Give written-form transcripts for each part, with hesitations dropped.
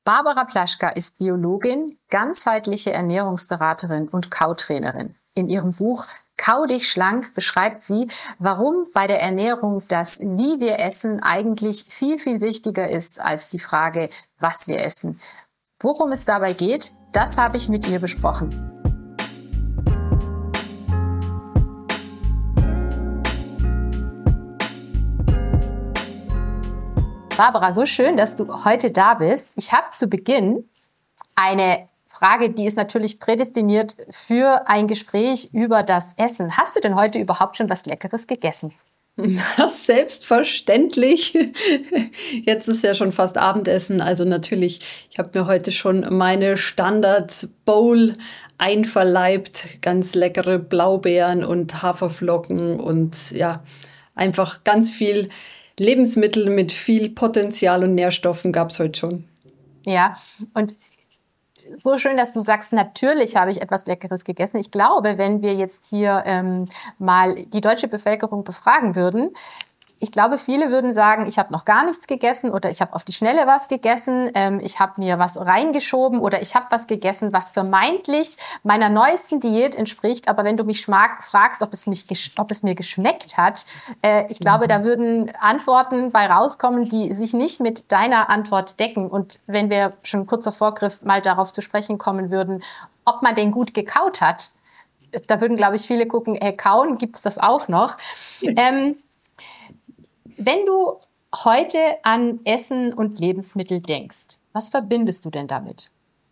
Barbara Plaschka ist Biologin, ganzheitliche Ernährungsberaterin und Kautrainerin. In ihrem Buch Kau dich schlank beschreibt sie, warum bei der Ernährung das, wie wir essen, eigentlich viel, viel wichtiger ist als die Frage, was wir essen. Worum es dabei geht, das habe ich mit ihr besprochen. Barbara, so schön, dass du heute da bist. Ich habe zu Beginn eine Frage, die ist natürlich prädestiniert für ein Gespräch über das Essen. Hast du denn heute überhaupt schon was Leckeres gegessen? Selbstverständlich. Jetzt ist ja schon fast Abendessen. Also natürlich, ich habe mir heute schon meine Standard-Bowl einverleibt. Ganz leckere Blaubeeren und Haferflocken und ja, einfach ganz viel Lebensmittel mit viel Potenzial und Nährstoffen gab es heute schon. Ja, und so schön, dass du sagst, natürlich habe ich etwas Leckeres gegessen. Ich glaube, wenn wir jetzt hier mal die deutsche Bevölkerung befragen würden, ich glaube, viele würden sagen, ich habe noch gar nichts gegessen oder ich habe auf die Schnelle was gegessen, ich habe mir was reingeschoben oder ich habe was gegessen, was vermeintlich meiner neuesten Diät entspricht. Aber wenn du mich fragst, ob es mir geschmeckt hat, ich glaube, da würden Antworten bei rauskommen, die sich nicht mit deiner Antwort decken. Und wenn wir schon kurzer Vorgriff mal darauf zu sprechen kommen würden, ob man den gut gekaut hat, da würden, glaube ich, viele gucken, kauen, gibt's das auch noch? Wenn du heute an Essen und Lebensmittel denkst, was verbindest du denn damit?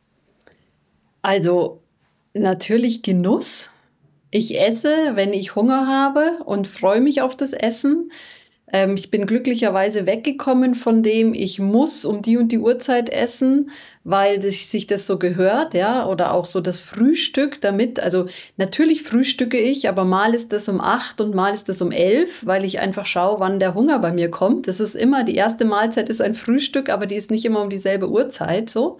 Also natürlich Genuss. Ich esse, wenn ich Hunger habe und freue mich auf das Essen. Ich bin glücklicherweise weggekommen von dem, ich muss um die und die Uhrzeit essen, weil sich das so gehört, ja, oder auch so das Frühstück damit. Also natürlich frühstücke ich, aber mal ist das um 8 und mal ist das um 11, weil ich einfach schaue, wann der Hunger bei mir kommt. Das ist immer, die erste Mahlzeit ist ein Frühstück, aber die ist nicht immer um dieselbe Uhrzeit, so.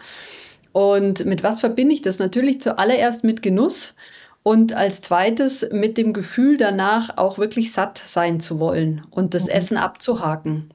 Und mit was verbinde ich das? Natürlich zuallererst mit Genuss. Und als zweites mit dem Gefühl danach auch wirklich satt sein zu wollen und das Essen abzuhaken.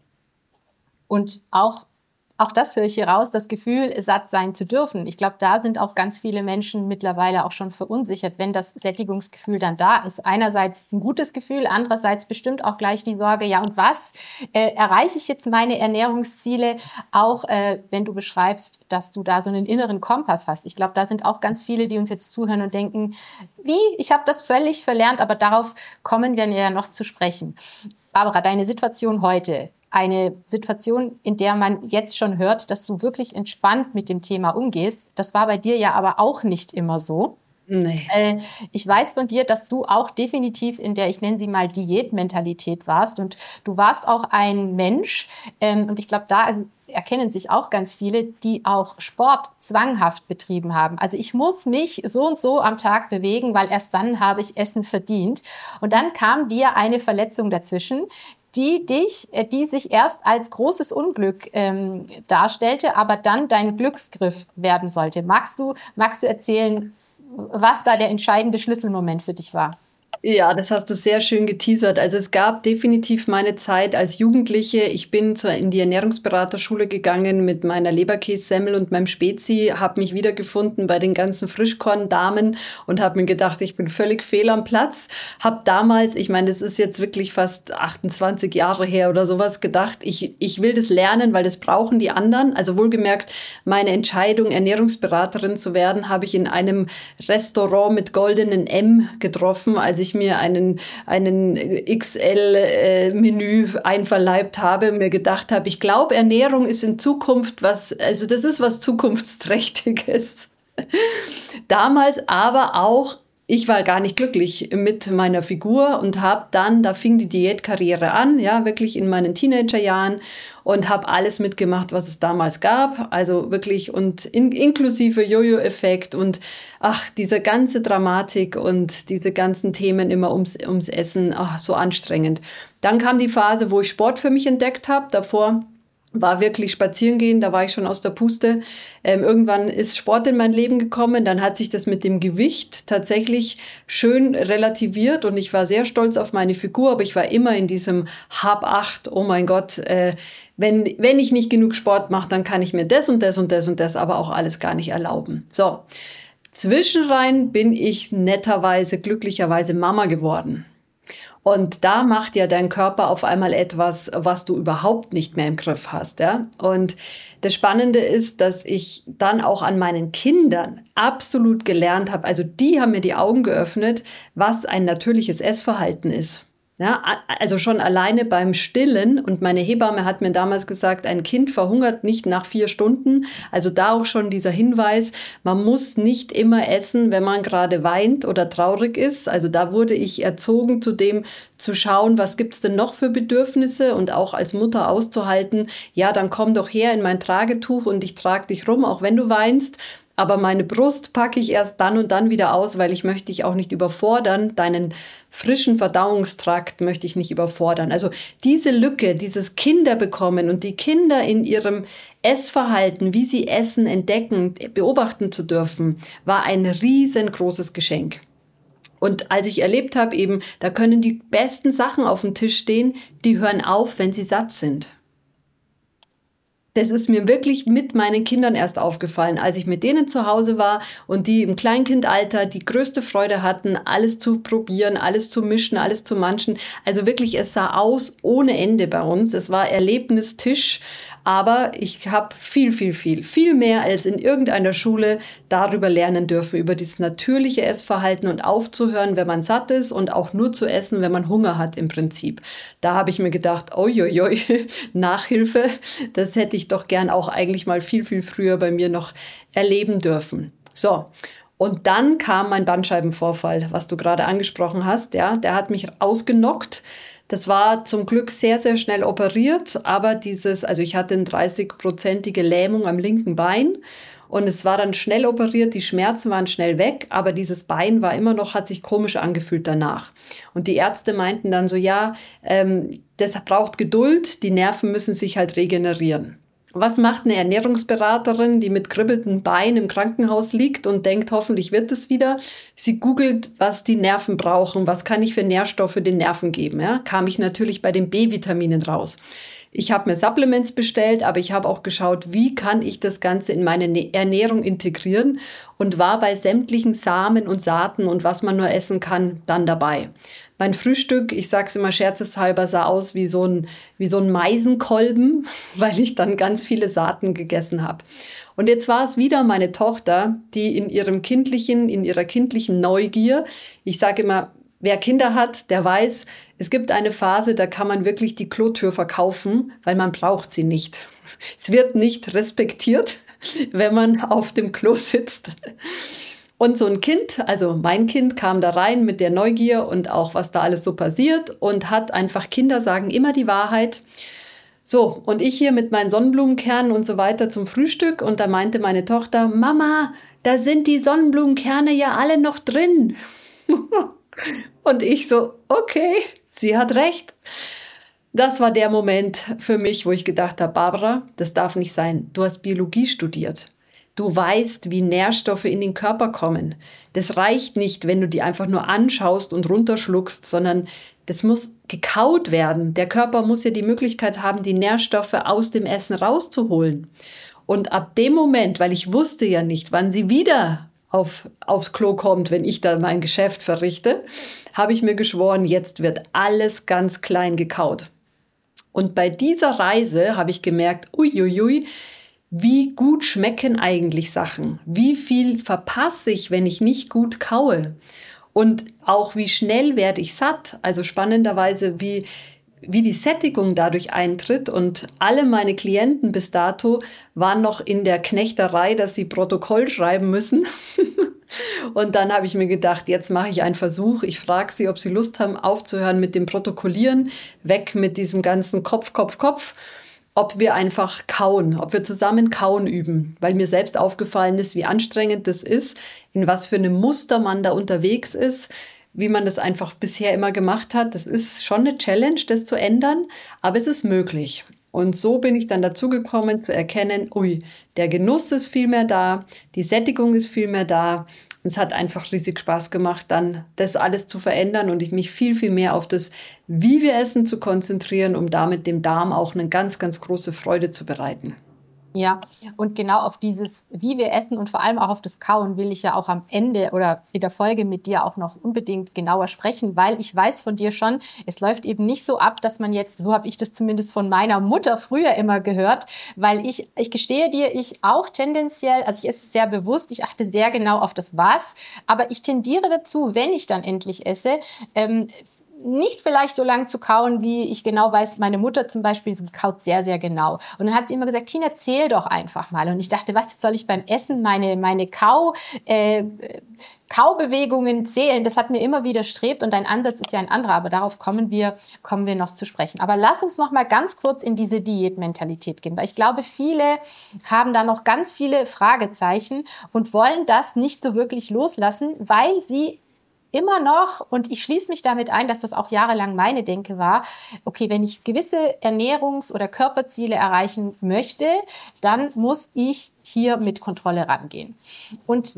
Und auch das höre ich hier raus, das Gefühl, satt sein zu dürfen. Ich glaube, da sind auch ganz viele Menschen mittlerweile auch schon verunsichert, wenn das Sättigungsgefühl dann da ist. Einerseits ein gutes Gefühl, andererseits bestimmt auch gleich die Sorge, ja und was? Erreiche ich jetzt meine Ernährungsziele? Auch wenn du beschreibst, dass du da so einen inneren Kompass hast. Ich glaube, da sind auch ganz viele, die uns jetzt zuhören und denken, wie? Ich habe das völlig verlernt, aber darauf kommen wir ja noch zu sprechen. Barbara, deine Situation heute, eine Situation, in der man jetzt schon hört, dass du wirklich entspannt mit dem Thema umgehst. Das war bei dir ja aber auch nicht immer so. Nee. Ich weiß von dir, dass du auch definitiv in der, ich nenne sie mal Diätmentalität warst. Und du warst auch ein Mensch. Und ich glaube, da erkennen sich auch ganz viele, die auch Sport zwanghaft betrieben haben. Also ich muss mich so und so am Tag bewegen, weil erst dann habe ich Essen verdient. Und dann kam dir eine Verletzung dazwischen, die sich erst als großes Unglück darstellte, aber dann dein Glücksgriff werden sollte. Magst du erzählen, was da der entscheidende Schlüsselmoment für dich war? Ja, das hast du sehr schön geteasert. Also es gab definitiv meine Zeit als Jugendliche. Ich bin in die Ernährungsberaterschule gegangen mit meiner Leberkässemmel und meinem Spezi, habe mich wiedergefunden bei den ganzen Frischkorndamen und habe mir gedacht, ich bin völlig fehl am Platz. Habe damals, ich meine, das ist jetzt wirklich fast 28 Jahre her oder sowas, gedacht, ich will das lernen, weil das brauchen die anderen. Also wohlgemerkt, meine Entscheidung, Ernährungsberaterin zu werden, habe ich in einem Restaurant mit goldenen M getroffen, als ich mir einen XL-Menü einverleibt habe, mir gedacht habe, ich glaube, Ernährung ist in Zukunft das ist was Zukunftsträchtiges. Damals aber auch, ich war gar nicht glücklich mit meiner Figur und da fing die Diätkarriere an, ja, wirklich in meinen Teenagerjahren und habe alles mitgemacht, was es damals gab, also wirklich und inklusive Jojo-Effekt und diese ganze Dramatik und diese ganzen Themen immer ums Essen, so anstrengend. Dann kam die Phase, wo ich Sport für mich entdeckt habe, davor war wirklich spazieren gehen, da war ich schon aus der Puste. Irgendwann ist Sport in mein Leben gekommen, dann hat sich das mit dem Gewicht tatsächlich schön relativiert und ich war sehr stolz auf meine Figur, aber ich war immer in diesem Hab 8, oh mein Gott, wenn ich nicht genug Sport mache, dann kann ich mir das und das und das und das aber auch alles gar nicht erlauben. So, zwischenrein bin ich netterweise, glücklicherweise Mama geworden. Und da macht ja dein Körper auf einmal etwas, was du überhaupt nicht mehr im Griff hast. Ja? Und das Spannende ist, dass ich dann auch an meinen Kindern absolut gelernt habe, also die haben mir die Augen geöffnet, was ein natürliches Essverhalten ist. Ja, also schon alleine beim Stillen, und meine Hebamme hat mir damals gesagt, ein Kind verhungert nicht nach 4 Stunden. Also da auch schon dieser Hinweis, man muss nicht immer essen, wenn man gerade weint oder traurig ist. Also da wurde ich erzogen, zu dem zu schauen, was gibt's denn noch für Bedürfnisse, und auch als Mutter auszuhalten, ja, dann komm doch her in mein Tragetuch und ich trage dich rum, auch wenn du weinst. Aber meine Brust packe ich erst dann und dann wieder aus, weil ich möchte dich auch nicht überfordern. Deinen frischen Verdauungstrakt möchte ich nicht überfordern. Also diese Lücke, dieses Kinder bekommen und die Kinder in ihrem Essverhalten, wie sie essen, entdecken, beobachten zu dürfen, war ein riesengroßes Geschenk. Und als ich erlebt habe, eben, da können die besten Sachen auf dem Tisch stehen, die hören auf, wenn sie satt sind. Das ist mir wirklich mit meinen Kindern erst aufgefallen, als ich mit denen zu Hause war und die im Kleinkindalter die größte Freude hatten, alles zu probieren, alles zu mischen, alles zu manchen. Also wirklich, es sah aus ohne Ende bei uns. Es war Erlebnistisch, aber ich habe viel mehr als in irgendeiner Schule darüber lernen dürfen, über dieses natürliche Essverhalten und aufzuhören, wenn man satt ist, und auch nur zu essen, wenn man Hunger hat im Prinzip. Da habe ich mir gedacht, oi, Nachhilfe, das hätte ich doch gern auch eigentlich mal viel früher bei mir noch erleben dürfen. So, und dann kam mein Bandscheibenvorfall, was du gerade angesprochen hast. Ja, der hat mich ausgenockt. Das war zum Glück sehr schnell operiert, aber also ich hatte eine 30-prozentige Lähmung am linken Bein und es war dann schnell operiert, die Schmerzen waren schnell weg, aber dieses Bein war immer noch, hat sich komisch angefühlt danach. Und die Ärzte meinten dann so, ja, das braucht Geduld, die Nerven müssen sich halt regenerieren. Was macht eine Ernährungsberaterin, die mit kribbelnden Beinen im Krankenhaus liegt und denkt, hoffentlich wird es wieder? Sie googelt, was die Nerven brauchen, was kann ich für Nährstoffe den Nerven geben. Ja? Kam ich natürlich bei den B-Vitaminen raus. Ich habe mir Supplements bestellt, aber ich habe auch geschaut, wie kann ich das Ganze in meine Ernährung integrieren, und war bei sämtlichen Samen und Saaten und was man nur essen kann, dann dabei. Mein Frühstück, ich sage es immer scherzeshalber, sah aus wie so ein Meisenkolben, weil ich dann ganz viele Saaten gegessen habe. Und jetzt war es wieder meine Tochter, die in ihrer kindlichen Neugier, ich sage immer, wer Kinder hat, der weiß, es gibt eine Phase, da kann man wirklich die Klotür verkaufen, weil man braucht sie nicht. Es wird nicht respektiert, wenn man auf dem Klo sitzt. Und so ein Kind, also mein Kind, kam da rein mit der Neugier und auch, was da alles so passiert, und hat einfach, Kinder sagen immer die Wahrheit. So, und ich hier mit meinen Sonnenblumenkernen und so weiter zum Frühstück, und da meinte meine Tochter, Mama, da sind die Sonnenblumenkerne ja alle noch drin. Und ich so, okay, sie hat recht. Das war der Moment für mich, wo ich gedacht habe, Barbara, das darf nicht sein. Du hast Biologie studiert. Du weißt, wie Nährstoffe in den Körper kommen. Das reicht nicht, wenn du die einfach nur anschaust und runterschluckst, sondern das muss gekaut werden. Der Körper muss ja die Möglichkeit haben, die Nährstoffe aus dem Essen rauszuholen. Und ab dem Moment, weil ich wusste ja nicht, wann sie wieder aufs Klo kommt, wenn ich da mein Geschäft verrichte, habe ich mir geschworen, jetzt wird alles ganz klein gekaut. Und bei dieser Reise habe ich gemerkt, uiuiui, wie gut schmecken eigentlich Sachen? Wie viel verpasse ich, wenn ich nicht gut kaue? Und auch wie schnell werde ich satt? Also spannenderweise, wie die Sättigung dadurch eintritt. Und alle meine Klienten bis dato waren noch in der Knechterei, dass sie Protokoll schreiben müssen. Und dann habe ich mir gedacht, jetzt mache ich einen Versuch. Ich frage sie, ob sie Lust haben, aufzuhören mit dem Protokollieren, weg mit diesem ganzen Kopf, ob wir einfach kauen, ob wir zusammen kauen üben, weil mir selbst aufgefallen ist, wie anstrengend das ist, in was für einem Muster man da unterwegs ist, wie man das einfach bisher immer gemacht hat. Das ist schon eine Challenge, das zu ändern, aber es ist möglich. Und so bin ich dann dazu gekommen zu erkennen, ui, der Genuss ist viel mehr da, die Sättigung ist viel mehr da. Und es hat einfach riesig Spaß gemacht, dann das alles zu verändern und ich mich viel, viel mehr auf das, wie wir essen, zu konzentrieren, um damit dem Darm auch eine ganz, ganz große Freude zu bereiten. Ja, und genau auf dieses, wie wir essen und vor allem auch auf das Kauen will ich ja auch am Ende oder in der Folge mit dir auch noch unbedingt genauer sprechen, weil ich weiß von dir schon, es läuft eben nicht so ab, dass man jetzt, so habe ich das zumindest von meiner Mutter früher immer gehört, weil ich gestehe dir, ich auch tendenziell, also ich esse sehr bewusst, ich achte sehr genau auf das Was, aber ich tendiere dazu, wenn ich dann endlich esse, nicht vielleicht so lang zu kauen, wie ich genau weiß, meine Mutter zum Beispiel, sie kaut sehr, sehr genau. Und dann hat sie immer gesagt, Tina, zähl doch einfach mal. Und ich dachte, was, jetzt soll ich beim Essen meine Kaubewegungen zählen? Das hat mir immer widerstrebt und dein Ansatz ist ja ein anderer, aber darauf kommen wir noch zu sprechen. Aber lass uns noch mal ganz kurz in diese Diätmentalität gehen, weil ich glaube, viele haben da noch ganz viele Fragezeichen und wollen das nicht so wirklich loslassen, weil sie immer noch, und ich schließe mich damit ein, dass das auch jahrelang meine Denke war, okay, wenn ich gewisse Ernährungs- oder Körperziele erreichen möchte, dann muss ich hier mit Kontrolle rangehen. Und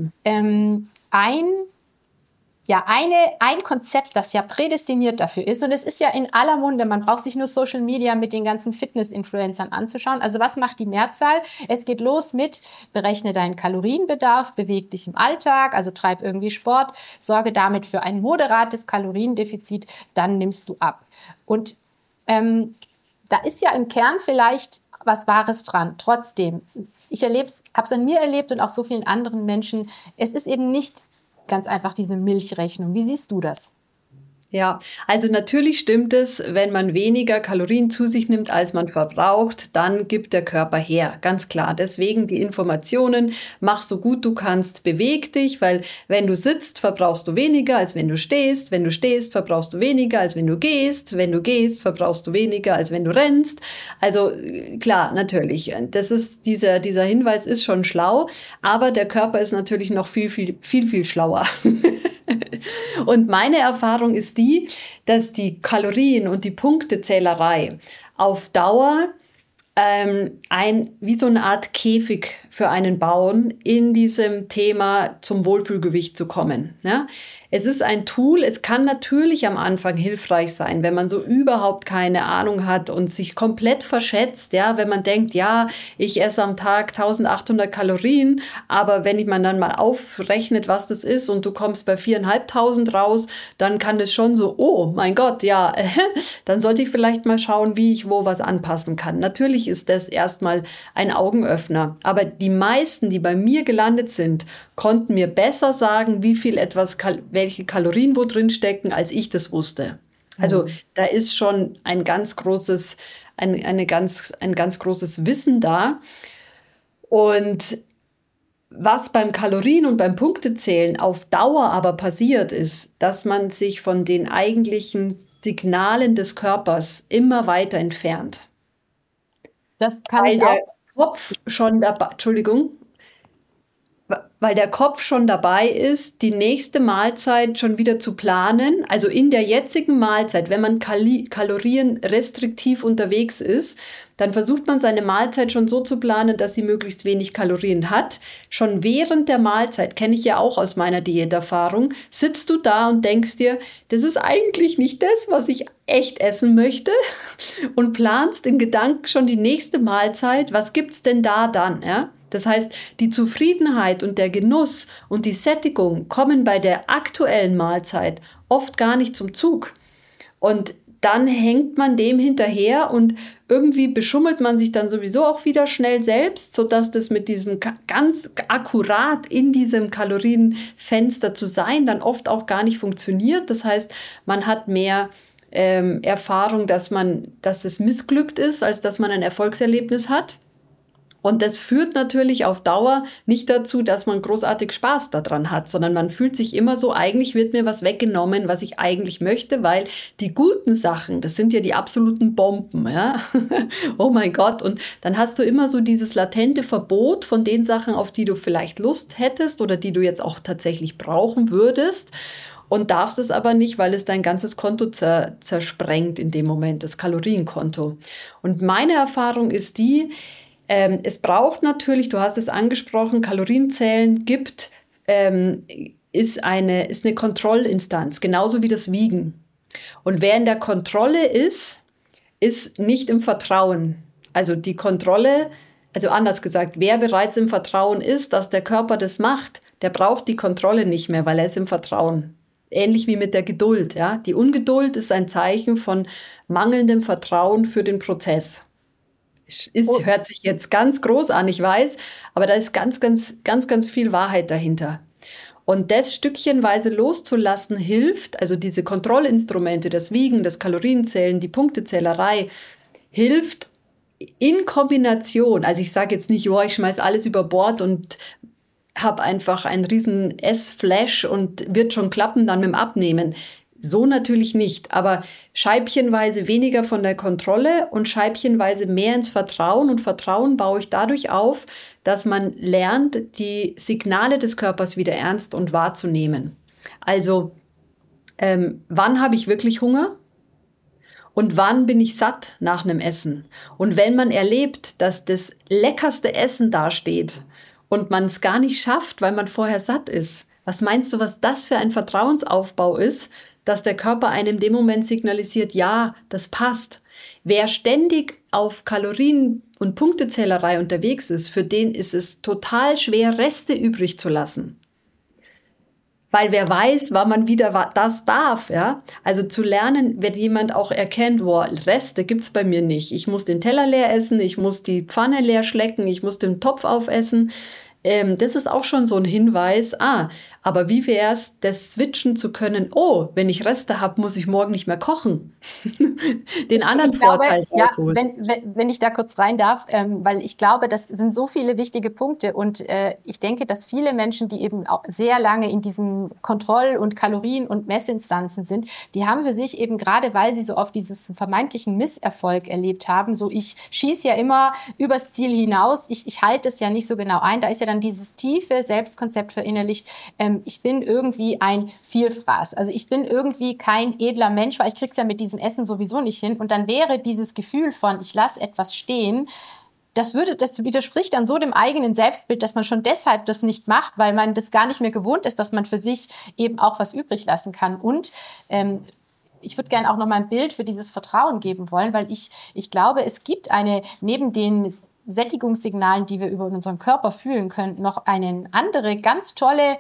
ein Konzept, das ja prädestiniert dafür ist, und es ist ja in aller Munde, man braucht sich nur Social Media mit den ganzen Fitness-Influencern anzuschauen. Also was macht die Mehrzahl? Es geht los mit, berechne deinen Kalorienbedarf, beweg dich im Alltag, also treib irgendwie Sport, sorge damit für ein moderates Kaloriendefizit, dann nimmst du ab. Und da ist ja im Kern vielleicht was Wahres dran. Trotzdem, ich habe es an mir erlebt und auch so vielen anderen Menschen, es ist eben nicht ganz einfach diese Milchrechnung. Wie siehst du das? Ja, also natürlich stimmt es, wenn man weniger Kalorien zu sich nimmt, als man verbraucht, dann gibt der Körper her, ganz klar. Deswegen die Informationen, mach so gut du kannst, beweg dich, weil wenn du sitzt, verbrauchst du weniger, als wenn du stehst. Wenn du stehst, verbrauchst du weniger, als wenn du gehst. Wenn du gehst, verbrauchst du weniger, als wenn du rennst. Also klar, natürlich. Das ist dieser Hinweis ist schon schlau, aber der Körper ist natürlich noch viel schlauer. Und meine Erfahrung ist die, dass die Kalorien und die Punktezählerei auf Dauer wie so eine Art Käfig für einen bauen, in diesem Thema zum Wohlfühlgewicht zu kommen. Ja? Es ist ein Tool, es kann natürlich am Anfang hilfreich sein, wenn man so überhaupt keine Ahnung hat und sich komplett verschätzt, ja, wenn man denkt, ja, ich esse am Tag 1800 Kalorien, aber wenn man dann mal aufrechnet, was das ist und du kommst bei 4.500 raus, dann kann das schon so, oh mein Gott, ja, dann sollte ich vielleicht mal schauen, wie ich wo was anpassen kann. Natürlich ist das erstmal ein Augenöffner, aber die meisten, die bei mir gelandet sind, konnten mir besser sagen, wie viel welche Kalorien wo drin stecken, als ich das wusste. Also da ist schon ein ganz großes Wissen da. Und was beim Kalorien- und beim Punktezählen auf Dauer aber passiert ist, dass man sich von den eigentlichen Signalen des Körpers immer weiter entfernt. Das kann ich auch. Der Kopf schon dabei, weil der Kopf schon dabei ist, die nächste Mahlzeit schon wieder zu planen. Also in der jetzigen Mahlzeit, wenn man kalorienrestriktiv unterwegs ist, dann versucht man seine Mahlzeit schon so zu planen, dass sie möglichst wenig Kalorien hat. Schon während der Mahlzeit, kenne ich ja auch aus meiner Diäterfahrung, sitzt du da und denkst dir, das ist eigentlich nicht das, was ich echt essen möchte, und planst in Gedanken schon die nächste Mahlzeit. Was gibt's denn da dann, ja? Das heißt, die Zufriedenheit und der Genuss und die Sättigung kommen bei der aktuellen Mahlzeit oft gar nicht zum Zug. Und dann hängt man dem hinterher und irgendwie beschummelt man sich dann sowieso auch wieder schnell selbst, sodass das mit diesem ganz akkurat in diesem Kalorienfenster zu sein dann oft auch gar nicht funktioniert. Das heißt, man hat mehr Erfahrung, dass es missglückt ist, als dass man ein Erfolgserlebnis hat. Und das führt natürlich auf Dauer nicht dazu, dass man großartig Spaß daran hat, sondern man fühlt sich immer so, eigentlich wird mir was weggenommen, was ich eigentlich möchte, weil die guten Sachen, das sind ja die absoluten Bomben, ja. Oh mein Gott. Und dann hast du immer so dieses latente Verbot von den Sachen, auf die du vielleicht Lust hättest oder die du jetzt auch tatsächlich brauchen würdest. und darfst es aber nicht, weil es dein ganzes Konto zersprengt in dem Moment, das Kalorienkonto. Und meine Erfahrung ist die, es braucht natürlich, du hast es angesprochen, Kalorienzählen ist eine Kontrollinstanz, genauso wie das Wiegen. Und wer in der Kontrolle ist nicht im Vertrauen. Also die Kontrolle, also anders gesagt, wer bereits im Vertrauen ist, dass der Körper das macht, der braucht die Kontrolle nicht mehr, weil er ist im Vertrauen. Ähnlich wie mit der Geduld. Ja? Die Ungeduld ist ein Zeichen von mangelndem Vertrauen für den Prozess. Hört sich jetzt ganz groß an, ich weiß, aber da ist ganz, ganz, ganz, ganz viel Wahrheit dahinter. Und das stückchenweise loszulassen hilft, also diese Kontrollinstrumente, das Wiegen, das Kalorienzählen, die Punktezählerei, hilft in Kombination. Also ich sage jetzt nicht, ich schmeiß alles über Bord und habe einfach einen riesen Essflash und wird schon klappen dann mit dem Abnehmen. So natürlich nicht, aber scheibchenweise weniger von der Kontrolle und scheibchenweise mehr ins Vertrauen. Und Vertrauen baue ich dadurch auf, dass man lernt, die Signale des Körpers wieder ernst und wahrzunehmen. Also, wann habe ich wirklich Hunger? Und wann bin ich satt nach einem Essen? Und wenn man erlebt, dass das leckerste Essen dasteht und man es gar nicht schafft, weil man vorher satt ist, was meinst du, was das für ein Vertrauensaufbau ist, dass der Körper einem in dem Moment signalisiert, ja, das passt. Wer ständig auf Kalorien- und Punktezählerei unterwegs ist, für den ist es total schwer, Reste übrig zu lassen. Weil wer weiß, wann man wieder das darf. Ja? Also zu lernen, wenn jemand auch erkennt, Reste gibt's bei mir nicht. Ich muss den Teller leer essen, ich muss die Pfanne leer schlecken, ich muss den Topf aufessen. Das ist auch schon so ein Hinweis, aber wie wäre es, das switchen zu können, wenn ich Reste habe, muss ich morgen nicht mehr kochen. Den anderen Vorteil rausholen. Ja, wenn ich da kurz rein darf, weil ich glaube, das sind so viele wichtige Punkte und ich denke, dass viele Menschen, die eben auch sehr lange in diesen Kontroll- und Kalorien- und Messinstanzen sind, die haben für sich eben gerade, weil sie so oft dieses vermeintlichen Misserfolg erlebt haben, so ich schieße ja immer übers Ziel hinaus, ich halte es ja nicht so genau ein, da ist ja dann dieses tiefe Selbstkonzept verinnerlicht, ich bin irgendwie ein Vielfraß. Also ich bin irgendwie kein edler Mensch, weil ich krieg's ja mit diesem Essen sowieso nicht hin. Und dann wäre dieses Gefühl von, ich lasse etwas stehen, das widerspricht dann so dem eigenen Selbstbild, dass man schon deshalb das nicht macht, weil man das gar nicht mehr gewohnt ist, dass man für sich eben auch was übrig lassen kann. Und ich würde gerne auch noch mal ein Bild für dieses Vertrauen geben wollen, weil ich glaube, es gibt neben den Sättigungssignalen, die wir über unseren Körper fühlen können, noch eine andere ganz tolle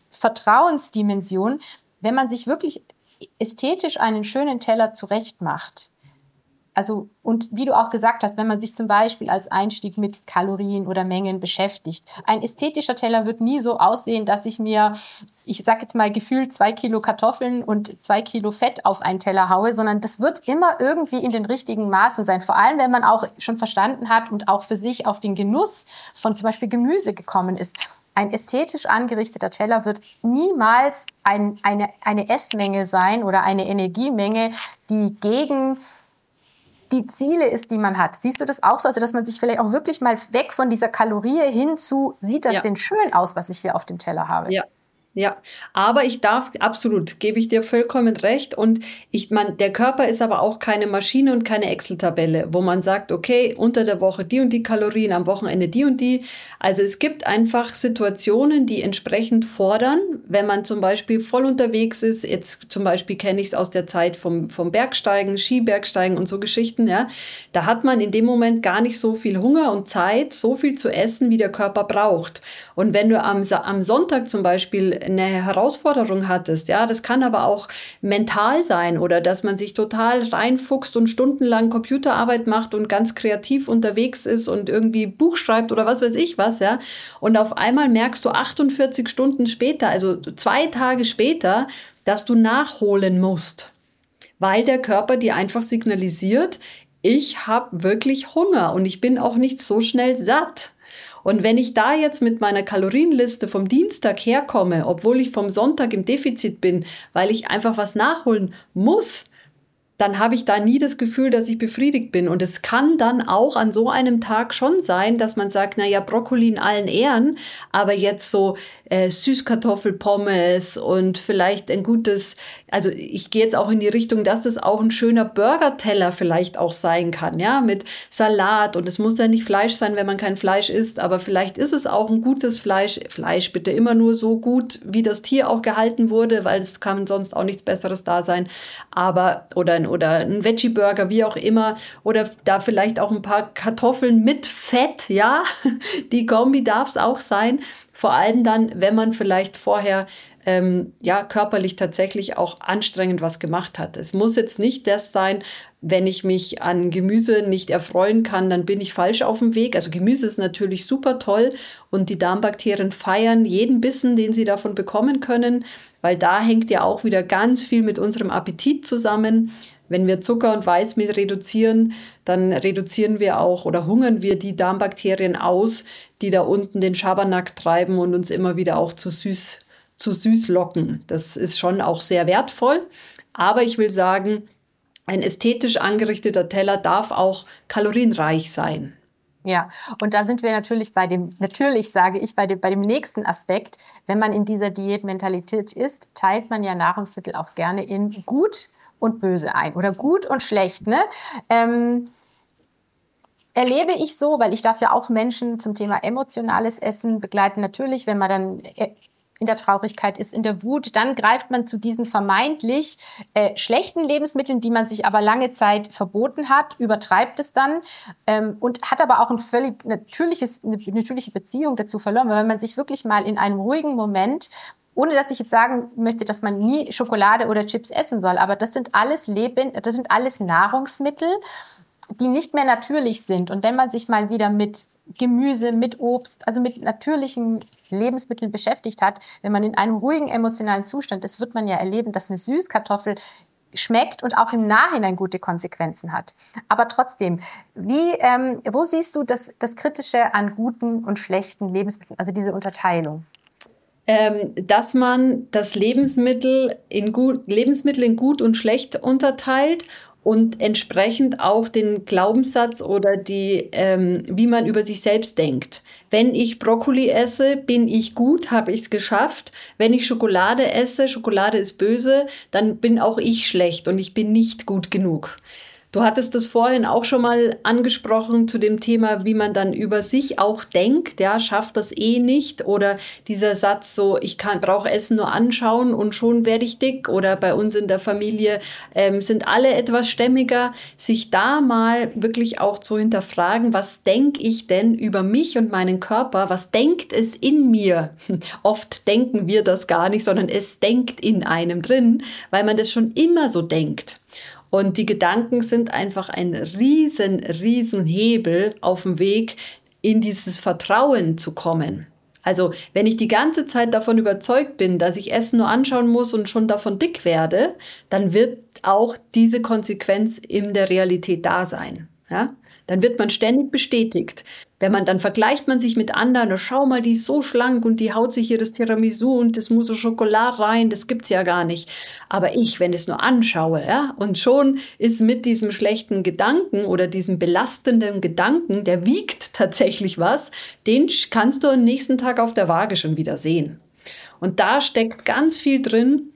Vertrauensdimension, wenn man sich wirklich ästhetisch einen schönen Teller zurecht macht. Also, und wie du auch gesagt hast, wenn man sich zum Beispiel als Einstieg mit Kalorien oder Mengen beschäftigt. Ein ästhetischer Teller wird nie so aussehen, dass ich sag jetzt mal gefühlt 2 Kilo Kartoffeln und 2 Kilo Fett auf einen Teller haue, sondern das wird immer irgendwie in den richtigen Maßen sein. Vor allem, wenn man auch schon verstanden hat und auch für sich auf den Genuss von zum Beispiel Gemüse gekommen ist. Ein ästhetisch angerichteter Teller wird niemals eine Essmenge sein oder eine Energiemenge, die gegen die Ziele ist, die man hat. Siehst du das auch so? Also, dass man sich vielleicht auch wirklich mal weg von dieser Kalorie hin zu, sieht das denn schön aus, was ich hier auf dem Teller habe? Ja, aber absolut, gebe ich dir vollkommen recht. Und der Körper ist aber auch keine Maschine und keine Excel-Tabelle, wo man sagt, okay, unter der Woche die und die Kalorien, am Wochenende die und die. Also es gibt einfach Situationen, die entsprechend fordern, wenn man zum Beispiel voll unterwegs ist. Jetzt zum Beispiel kenne ich es aus der Zeit vom Bergsteigen, Skibergsteigen und so Geschichten. Ja, da hat man in dem Moment gar nicht so viel Hunger und Zeit, so viel zu essen, wie der Körper braucht. Und wenn du am Sonntag zum Beispiel eine Herausforderung hattest, ja, das kann aber auch mental sein oder dass man sich total reinfuchst und stundenlang Computerarbeit macht und ganz kreativ unterwegs ist und irgendwie Buch schreibt oder was weiß ich was, ja, und auf einmal merkst du 48 Stunden später, also 2 Tage später, dass du nachholen musst, weil der Körper dir einfach signalisiert, ich habe wirklich Hunger und ich bin auch nicht so schnell satt. Und wenn ich da jetzt mit meiner Kalorienliste vom Dienstag herkomme, obwohl ich vom Sonntag im Defizit bin, weil ich einfach was nachholen muss, dann habe ich da nie das Gefühl, dass ich befriedigt bin. Und es kann dann auch an so einem Tag schon sein, dass man sagt, na ja, Brokkoli in allen Ehren, aber jetzt so Süßkartoffelpommes und vielleicht ein gutes, also ich gehe jetzt auch in die Richtung, dass das auch ein schöner Burgerteller vielleicht auch sein kann, ja, mit Salat. Und es muss ja nicht Fleisch sein, wenn man kein Fleisch isst, aber vielleicht ist es auch ein gutes Fleisch. Fleisch bitte immer nur so gut, wie das Tier auch gehalten wurde, weil es kann sonst auch nichts Besseres da sein. Aber, oder ein Veggie-Burger, wie auch immer, oder da vielleicht auch ein paar Kartoffeln mit Fett, ja, die Kombi darf es auch sein. Vor allem dann, wenn man vielleicht vorher ja, körperlich tatsächlich auch anstrengend was gemacht hat. Es muss jetzt nicht das sein, wenn ich mich an Gemüse nicht erfreuen kann, dann bin ich falsch auf dem Weg. Also Gemüse ist natürlich super toll und die Darmbakterien feiern jeden Bissen, den sie davon bekommen können, weil da hängt ja auch wieder ganz viel mit unserem Appetit zusammen. Wenn wir Zucker und Weißmehl reduzieren, dann reduzieren wir auch oder hungern wir die Darmbakterien aus, die da unten den Schabernack treiben und uns immer wieder auch zu süß locken. Das ist schon auch sehr wertvoll. Aber ich will sagen, ein ästhetisch angerichteter Teller darf auch kalorienreich sein. Ja, und da sind wir natürlich natürlich sage ich, bei dem nächsten Aspekt. Wenn man in dieser Diätmentalität ist, teilt man ja Nahrungsmittel auch gerne in gut und böse ein oder gut und schlecht. Ne? Erlebe ich so, weil ich darf ja auch Menschen zum Thema emotionales Essen begleiten. Natürlich, wenn man dann in der Traurigkeit ist, in der Wut, dann greift man zu diesen vermeintlich schlechten Lebensmitteln, die man sich aber lange Zeit verboten hat, übertreibt es dann und hat aber auch eine natürliche Beziehung dazu verloren. Weil wenn man sich wirklich mal in einem ruhigen Moment, ohne dass ich jetzt sagen möchte, dass man nie Schokolade oder Chips essen soll, aber das sind alles Nahrungsmittel, die nicht mehr natürlich sind. Und wenn man sich mal wieder mit Gemüse, mit Obst, also mit natürlichen Lebensmitteln beschäftigt hat, wenn man in einem ruhigen emotionalen Zustand ist, wird man ja erleben, dass eine Süßkartoffel schmeckt und auch im Nachhinein gute Konsequenzen hat. Aber trotzdem, wo siehst du das Kritische an guten und schlechten Lebensmitteln, also diese Unterteilung? Dass man das Lebensmittel in gut und schlecht unterteilt und entsprechend auch den Glaubenssatz oder wie man über sich selbst denkt. Wenn ich Brokkoli esse, bin ich gut, habe ich es geschafft. Wenn ich Schokolade esse, Schokolade ist böse, dann bin auch ich schlecht und ich bin nicht gut genug. Du hattest das vorhin auch schon mal angesprochen zu dem Thema, wie man dann über sich auch denkt, ja, schafft das eh nicht oder dieser Satz so, brauche Essen nur anschauen und schon werde ich dick oder bei uns in der Familie sind alle etwas stämmiger, sich da mal wirklich auch zu hinterfragen, was denke ich denn über mich und meinen Körper, was denkt es in mir? Oft denken wir das gar nicht, sondern es denkt in einem drin, weil man das schon immer so denkt. Und die Gedanken sind einfach ein riesen Hebel auf dem Weg, in dieses Vertrauen zu kommen. Also wenn ich die ganze Zeit davon überzeugt bin, dass ich Essen nur anschauen muss und schon davon dick werde, dann wird auch diese Konsequenz in der Realität da sein. Ja? Dann wird man ständig bestätigt. Dann vergleicht man sich mit anderen, schau mal, die ist so schlank und die haut sich hier das Tiramisu und das Mousse au Chocolat rein, das gibt's ja gar nicht. Aber wenn es nur anschaue, ja, und schon ist mit diesem schlechten Gedanken oder diesem belastenden Gedanken, der wiegt tatsächlich was, den kannst du am nächsten Tag auf der Waage schon wieder sehen. Und da steckt ganz viel drin,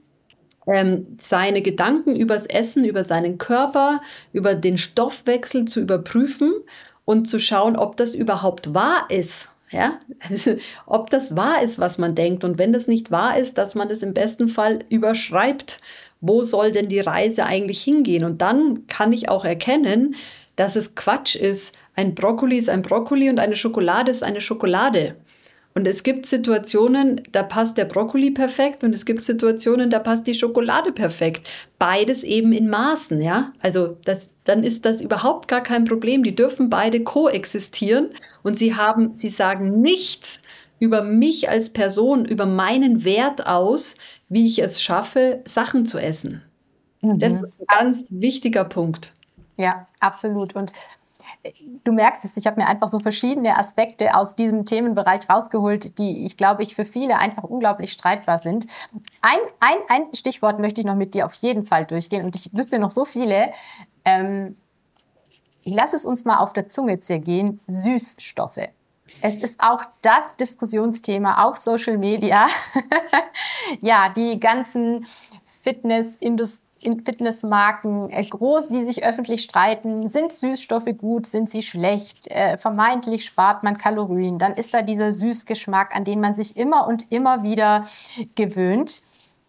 seine Gedanken übers Essen, über seinen Körper, über den Stoffwechsel zu überprüfen und zu schauen, ob das überhaupt wahr ist. Ja? Ob das wahr ist, was man denkt. Und wenn das nicht wahr ist, dass man es im besten Fall überschreibt. Wo soll denn die Reise eigentlich hingehen? Und dann kann ich auch erkennen, dass es Quatsch ist. Ein Brokkoli ist ein Brokkoli und eine Schokolade ist eine Schokolade. Und es gibt Situationen, da passt der Brokkoli perfekt und es gibt Situationen, da passt die Schokolade perfekt. Beides eben in Maßen, ja. Also dann ist das überhaupt gar kein Problem. Die dürfen beide koexistieren und sie sagen nichts über mich als Person, über meinen Wert aus, wie ich es schaffe, Sachen zu essen. Das ist ein ganz wichtiger Punkt. Ja, absolut. Und Du merkst es, ich habe mir einfach so verschiedene Aspekte aus diesem Themenbereich rausgeholt, die ich glaube, für viele einfach unglaublich streitbar sind. Ein Stichwort möchte ich noch mit dir auf jeden Fall durchgehen und ich wüsste noch so viele. Ich lasse es uns mal auf der Zunge zergehen, Süßstoffe. Es ist auch das Diskussionsthema auf Social Media. Ja, die ganzen Fitnessmarken, groß, die sich öffentlich streiten, sind Süßstoffe gut, sind sie schlecht, vermeintlich spart man Kalorien, dann ist da dieser Süßgeschmack, an den man sich immer und immer wieder gewöhnt.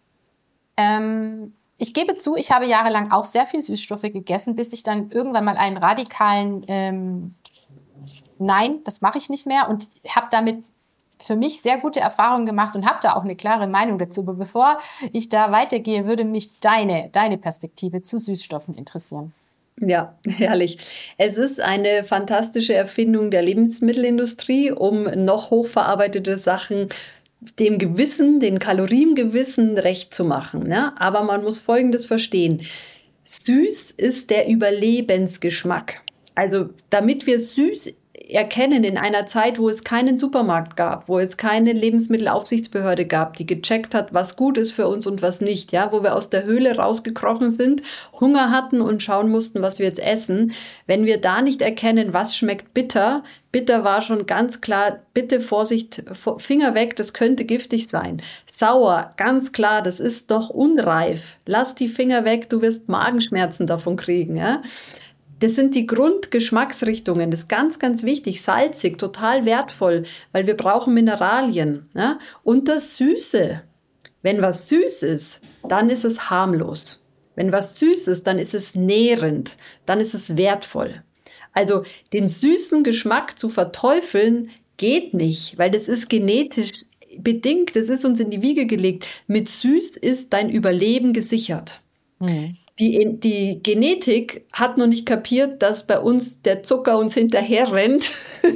Ich gebe zu, ich habe jahrelang auch sehr viel Süßstoffe gegessen, bis ich dann irgendwann mal einen radikalen Nein, das mache ich nicht mehr und habe damit für mich sehr gute Erfahrungen gemacht und habe da auch eine klare Meinung dazu. Aber bevor ich da weitergehe, würde mich deine Perspektive zu Süßstoffen interessieren. Ja, herrlich. Es ist eine fantastische Erfindung der Lebensmittelindustrie, um noch hochverarbeitete Sachen dem Gewissen, den Kaloriengewissen recht zu machen. Ja? Aber man muss Folgendes verstehen. Süß ist der Überlebensgeschmack. Also damit wir süß erkennen in einer Zeit, wo es keinen Supermarkt gab, wo es keine Lebensmittelaufsichtsbehörde gab, die gecheckt hat, was gut ist für uns und was nicht, ja, wo wir aus der Höhle rausgekrochen sind, Hunger hatten und schauen mussten, was wir jetzt essen. Wenn wir da nicht erkennen, was schmeckt bitter, bitter war schon ganz klar, bitte Vorsicht, Finger weg, das könnte giftig sein. Sauer, ganz klar, das ist doch unreif. Lass die Finger weg, du wirst Magenschmerzen davon kriegen, ja. Das sind die Grundgeschmacksrichtungen, das ist ganz, ganz wichtig. Salzig, total wertvoll, weil wir brauchen Mineralien. Ja? Und das Süße. Wenn was süß ist, dann ist es harmlos. Wenn was süß ist, dann ist es nährend, dann ist es wertvoll. Also den süßen Geschmack zu verteufeln, geht nicht, weil das ist genetisch bedingt, das ist uns in die Wiege gelegt. Mit süß ist dein Überleben gesichert. Mhm. Die Genetik hat noch nicht kapiert, dass bei uns der Zucker uns hinterher rennt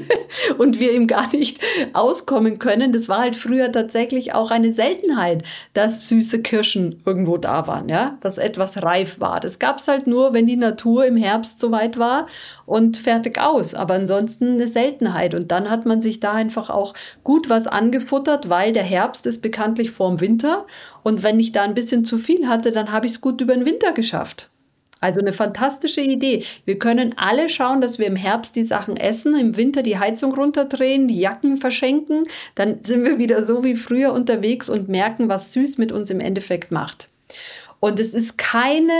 und wir ihm gar nicht auskommen können. Das war halt früher tatsächlich auch eine Seltenheit, dass süße Kirschen irgendwo da waren, ja, dass etwas reif war. Das gab es halt nur, wenn die Natur im Herbst soweit war und fertig aus. Aber ansonsten eine Seltenheit. Und dann hat man sich da einfach auch gut was angefuttert, weil der Herbst ist bekanntlich vorm Winter. Und wenn ich da ein bisschen zu viel hatte, dann habe ich es gut über den Winter geschafft. Also eine fantastische Idee. Wir können alle schauen, dass wir im Herbst die Sachen essen, im Winter die Heizung runterdrehen, die Jacken verschenken. Dann sind wir wieder so wie früher unterwegs und merken, was süß mit uns im Endeffekt macht. Und es ist kein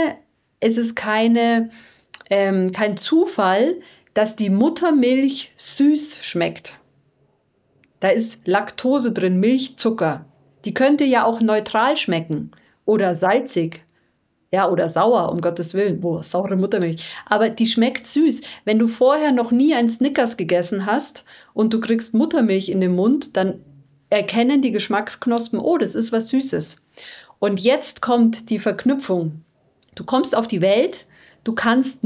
Zufall, dass die Muttermilch süß schmeckt. Da ist Laktose drin, Milchzucker. Die könnte ja auch neutral schmecken oder salzig, ja, oder sauer, um Gottes Willen. Boah, saure Muttermilch. Aber die schmeckt süß. Wenn du vorher noch nie ein Snickers gegessen hast und du kriegst Muttermilch in den Mund, dann erkennen die Geschmacksknospen, oh, das ist was Süßes. Und jetzt kommt die Verknüpfung. Du kommst auf die Welt, du kannst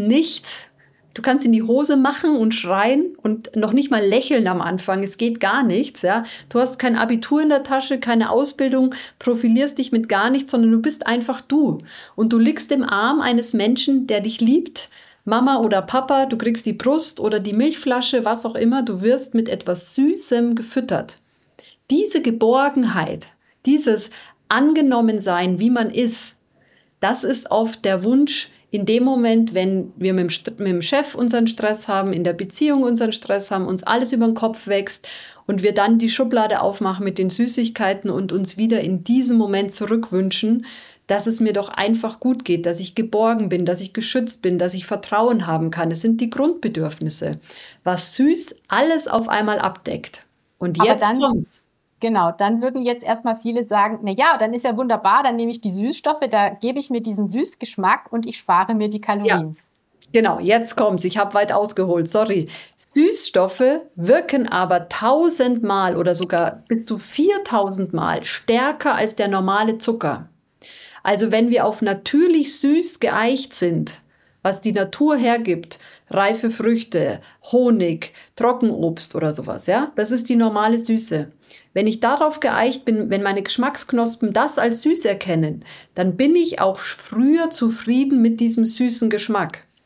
in die Hose machen und schreien und noch nicht mal lächeln am Anfang. Es geht gar nichts, ja. Du hast kein Abitur in der Tasche, keine Ausbildung, profilierst dich mit gar nichts, sondern du bist einfach du. Und du liegst im Arm eines Menschen, der dich liebt, Mama oder Papa, du kriegst die Brust oder die Milchflasche, was auch immer, du wirst mit etwas Süßem gefüttert. Diese Geborgenheit, dieses Angenommensein, wie man ist, das ist oft der Wunsch, in dem Moment, wenn wir mit dem Chef unseren Stress haben, in der Beziehung unseren Stress haben, uns alles über den Kopf wächst und wir dann die Schublade aufmachen mit den Süßigkeiten und uns wieder in diesem Moment zurückwünschen, dass es mir doch einfach gut geht, dass ich geborgen bin, dass ich geschützt bin, dass ich Vertrauen haben kann. Es sind die Grundbedürfnisse, was süß alles auf einmal abdeckt. Und jetzt kommt's. Genau, dann würden jetzt erstmal viele sagen, na ja, dann ist ja wunderbar, dann nehme ich die Süßstoffe, da gebe ich mir diesen Süßgeschmack und ich spare mir die Kalorien. Ja, genau, jetzt kommt's. Ich habe weit ausgeholt, sorry. Süßstoffe wirken aber 1000-mal oder sogar bis zu 4000-mal stärker als der normale Zucker. Also wenn wir auf natürlich süß geeicht sind, was die Natur hergibt, reife Früchte, Honig, Trockenobst oder sowas, ja, das ist die normale Süße. Wenn ich darauf geeicht bin, wenn meine Geschmacksknospen das als süß erkennen, dann bin ich auch früher zufrieden mit diesem süßen Geschmack.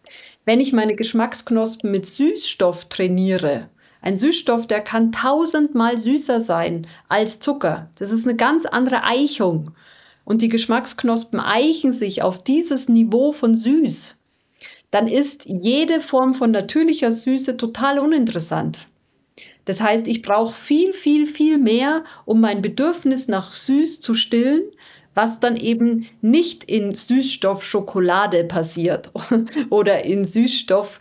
wenn ich meine Geschmacksknospen mit Süßstoff trainiere, ein Süßstoff, der kann 1000-mal süßer sein als Zucker. Das ist eine ganz andere Eichung. Und die Geschmacksknospen eichen sich auf dieses Niveau von süß. Dann ist jede Form von natürlicher Süße total uninteressant. Das heißt, ich brauche viel, viel, viel mehr, um mein Bedürfnis nach süß zu stillen, was dann eben nicht in Süßstoff Schokolade passiert oder in Süßstoff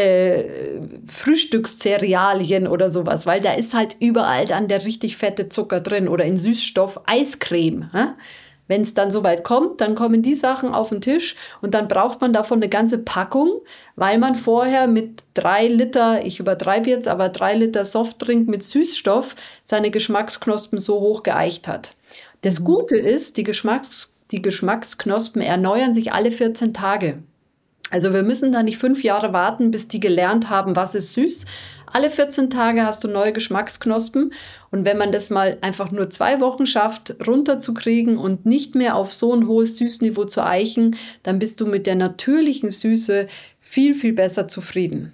Frühstückscerealien oder sowas, weil da ist halt überall dann der richtig fette Zucker drin oder in Süßstoff Eiscreme. Wenn es dann soweit kommt, dann kommen die Sachen auf den Tisch und dann braucht man davon eine ganze Packung, weil man vorher mit 3 Liter, ich übertreibe jetzt, aber 3 Liter Softdrink mit Süßstoff seine Geschmacksknospen so hoch geeicht hat. Das Gute ist, die Geschmacksknospen erneuern sich alle 14 Tage. Also wir müssen da nicht 5 Jahre warten, bis die gelernt haben, was ist süß. Alle 14 Tage hast du neue Geschmacksknospen. Und wenn man das mal einfach nur 2 Wochen schafft, runterzukriegen und nicht mehr auf so ein hohes Süßniveau zu eichen, dann bist du mit der natürlichen Süße viel, viel besser zufrieden.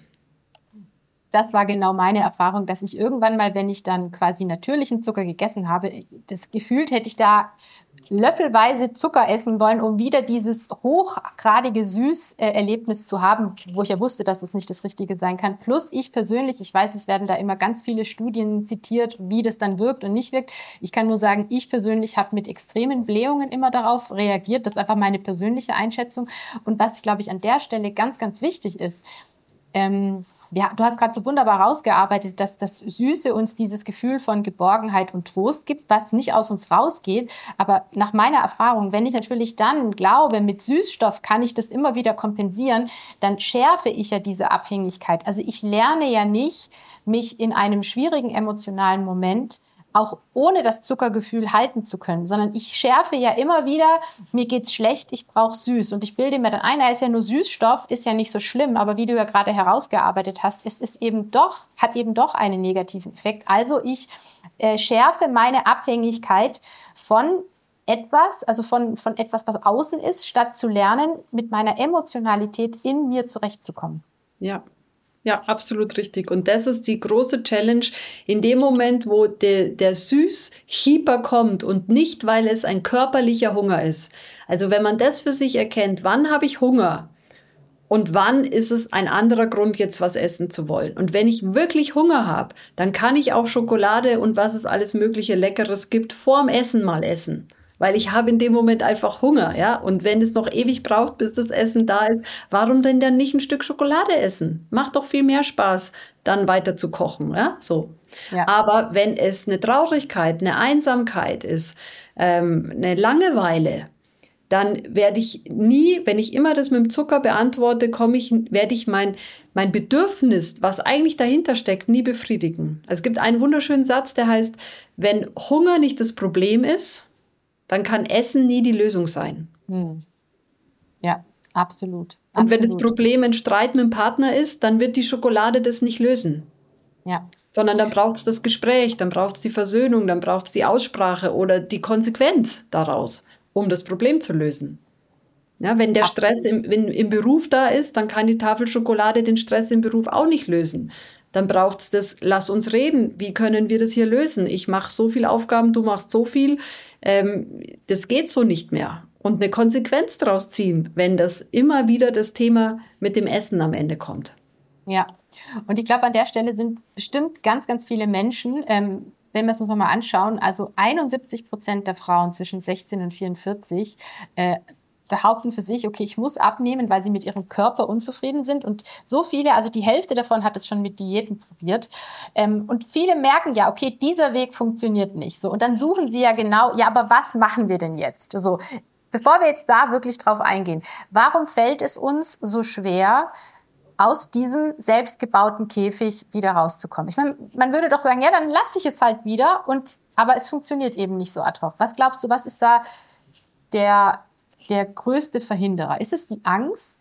Das war genau meine Erfahrung, dass ich irgendwann mal, wenn ich dann quasi natürlichen Zucker gegessen habe, das gefühlt hätte ich da löffelweise Zucker essen wollen, um wieder dieses hochgradige Süßerlebnis zu haben, wo ich ja wusste, dass das nicht das Richtige sein kann. Plus ich persönlich, ich weiß, es werden da immer ganz viele Studien zitiert, wie das dann wirkt und nicht wirkt. Ich kann nur sagen, ich persönlich habe mit extremen Blähungen immer darauf reagiert. Das ist einfach meine persönliche Einschätzung. Und was, glaube ich, an der Stelle ganz, ganz wichtig ist, ja, du hast gerade so wunderbar rausgearbeitet, dass das Süße uns dieses Gefühl von Geborgenheit und Trost gibt, was nicht aus uns rausgeht. Aber nach meiner Erfahrung, wenn ich natürlich dann glaube, mit Süßstoff kann ich das immer wieder kompensieren, dann schärfe ich ja diese Abhängigkeit. Also ich lerne ja nicht, mich in einem schwierigen emotionalen Moment auch ohne das Zuckergefühl halten zu können, sondern ich schärfe ja immer wieder, mir geht's schlecht, ich brauche süß. Und ich bilde mir dann ein, er ist ja nur Süßstoff, ist ja nicht so schlimm, aber wie du ja gerade herausgearbeitet hast, es ist eben doch, hat eben doch einen negativen Effekt. Also ich schärfe meine Abhängigkeit von etwas, also von etwas, was außen ist, statt zu lernen, mit meiner Emotionalität in mir zurechtzukommen. Ja. Ja, absolut richtig. Und das ist die große Challenge. In dem Moment, wo der Süßhieper kommt und nicht, weil es ein körperlicher Hunger ist. Also wenn man das für sich erkennt, wann habe ich Hunger und wann ist es ein anderer Grund, jetzt was essen zu wollen. Und wenn ich wirklich Hunger habe, dann kann ich auch Schokolade und was es alles mögliche Leckeres gibt, vorm Essen mal essen. Weil ich habe in dem Moment einfach Hunger, ja. Und wenn es noch ewig braucht, bis das Essen da ist, warum denn dann nicht ein Stück Schokolade essen? Macht doch viel mehr Spaß, dann weiter zu kochen, ja. So. Ja. Aber wenn es eine Traurigkeit, eine Einsamkeit ist, eine Langeweile, dann werde ich nie, wenn ich immer das mit dem Zucker beantworte, werde ich mein Bedürfnis, was eigentlich dahinter steckt, nie befriedigen. Also es gibt einen wunderschönen Satz, der heißt, wenn Hunger nicht das Problem ist, dann kann Essen nie die Lösung sein. Ja, absolut. Und wenn das Problem ein Streit mit dem Partner ist, dann wird die Schokolade das nicht lösen. Ja. Sondern dann braucht es das Gespräch, dann braucht es die Versöhnung, dann braucht es die Aussprache oder die Konsequenz daraus, um das Problem zu lösen. Ja, wenn der Stress im Beruf da ist, dann kann die Tafel Schokolade den Stress im Beruf auch nicht lösen. Dann braucht es das, lass uns reden, wie können wir das hier lösen? Ich mache so viele Aufgaben, du machst so viel. Das geht so nicht mehr. Und eine Konsequenz daraus ziehen, wenn das immer wieder das Thema mit dem Essen am Ende kommt. Ja, und ich glaube, an der Stelle sind bestimmt ganz, ganz viele Menschen, wenn wir es uns nochmal anschauen, also 71% der Frauen zwischen 16 und 44 behaupten für sich, okay, ich muss abnehmen, weil sie mit ihrem Körper unzufrieden sind. Und so viele, also die Hälfte davon hat es schon mit Diäten probiert. Und viele merken ja, okay, dieser Weg funktioniert nicht. So, und dann suchen sie ja genau, ja, aber was machen wir denn jetzt? So, bevor wir jetzt da wirklich drauf eingehen, warum fällt es uns so schwer, aus diesem selbstgebauten Käfig wieder rauszukommen? Ich meine, man würde doch sagen, ja, dann lasse ich es halt wieder. Aber es funktioniert eben nicht so ad hoc. Was glaubst du, was ist da der größte Verhinderer? Ist es die Angst?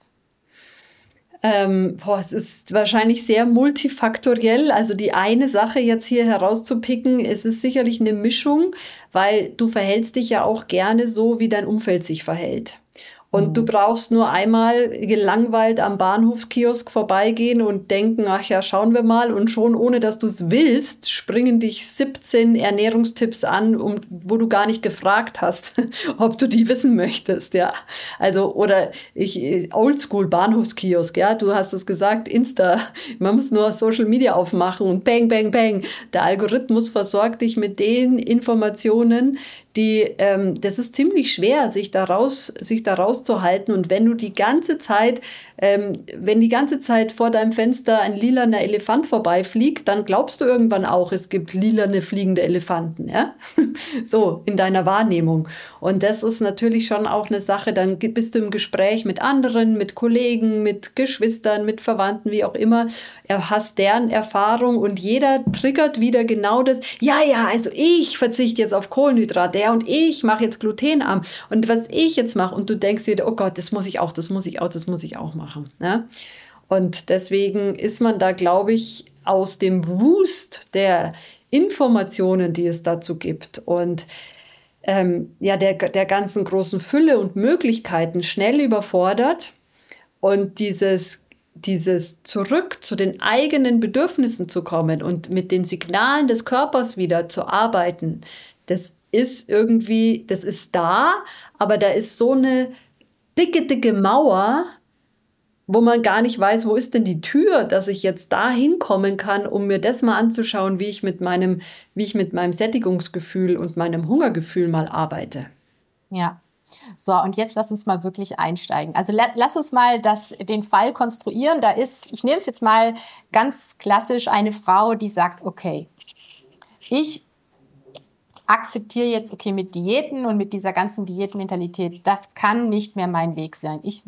Es ist wahrscheinlich sehr multifaktoriell. Also die eine Sache jetzt hier herauszupicken, es ist sicherlich eine Mischung, weil du verhältst dich ja auch gerne so, wie dein Umfeld sich verhält. Und du brauchst nur einmal gelangweilt am Bahnhofskiosk vorbeigehen und denken, ach ja, schauen wir mal. Und schon, ohne dass du es willst, springen dich 17 Ernährungstipps an, wo du gar nicht gefragt hast, ob du die wissen möchtest, ja. Also, oder Oldschool Bahnhofskiosk, ja. Du hast es gesagt, Insta. Man muss nur Social Media aufmachen und bang, bang, bang. Der Algorithmus versorgt dich mit den Informationen, das ist ziemlich schwer, sich da rauszuhalten. Und wenn du die ganze Zeit, wenn die ganze Zeit vor deinem Fenster ein lilaner Elefant vorbeifliegt, dann glaubst du irgendwann auch, es gibt lilane fliegende Elefanten, ja? So, in deiner Wahrnehmung. Und das ist natürlich schon auch eine Sache, dann bist du im Gespräch mit anderen, mit Kollegen, mit Geschwistern, mit Verwandten, wie auch immer, hast deren Erfahrung und jeder triggert wieder genau das, ja, also ich verzichte jetzt auf Kohlenhydrate, und ich mache jetzt glutenarm und was ich jetzt mache und du denkst dir, oh Gott, das muss ich auch machen. Ja? Und deswegen ist man da, glaube ich, aus dem Wust der Informationen, die es dazu gibt und der ganzen großen Fülle und Möglichkeiten schnell überfordert und dieses zurück zu den eigenen Bedürfnissen zu kommen und mit den Signalen des Körpers wieder zu arbeiten, das ist da, aber da ist so eine dicke Mauer, wo man gar nicht weiß, wo ist denn die Tür, dass ich jetzt da hinkommen kann, um mir das mal anzuschauen, wie ich mit meinem Sättigungsgefühl und meinem Hungergefühl mal arbeite. Ja. So, und jetzt lass uns mal wirklich einsteigen. Also lass uns mal den Fall konstruieren. Ich nehme es jetzt mal ganz klassisch, eine Frau, die sagt, okay, ich akzeptiere jetzt, okay, mit Diäten und mit dieser ganzen Diätmentalität, das kann nicht mehr mein Weg sein. Ich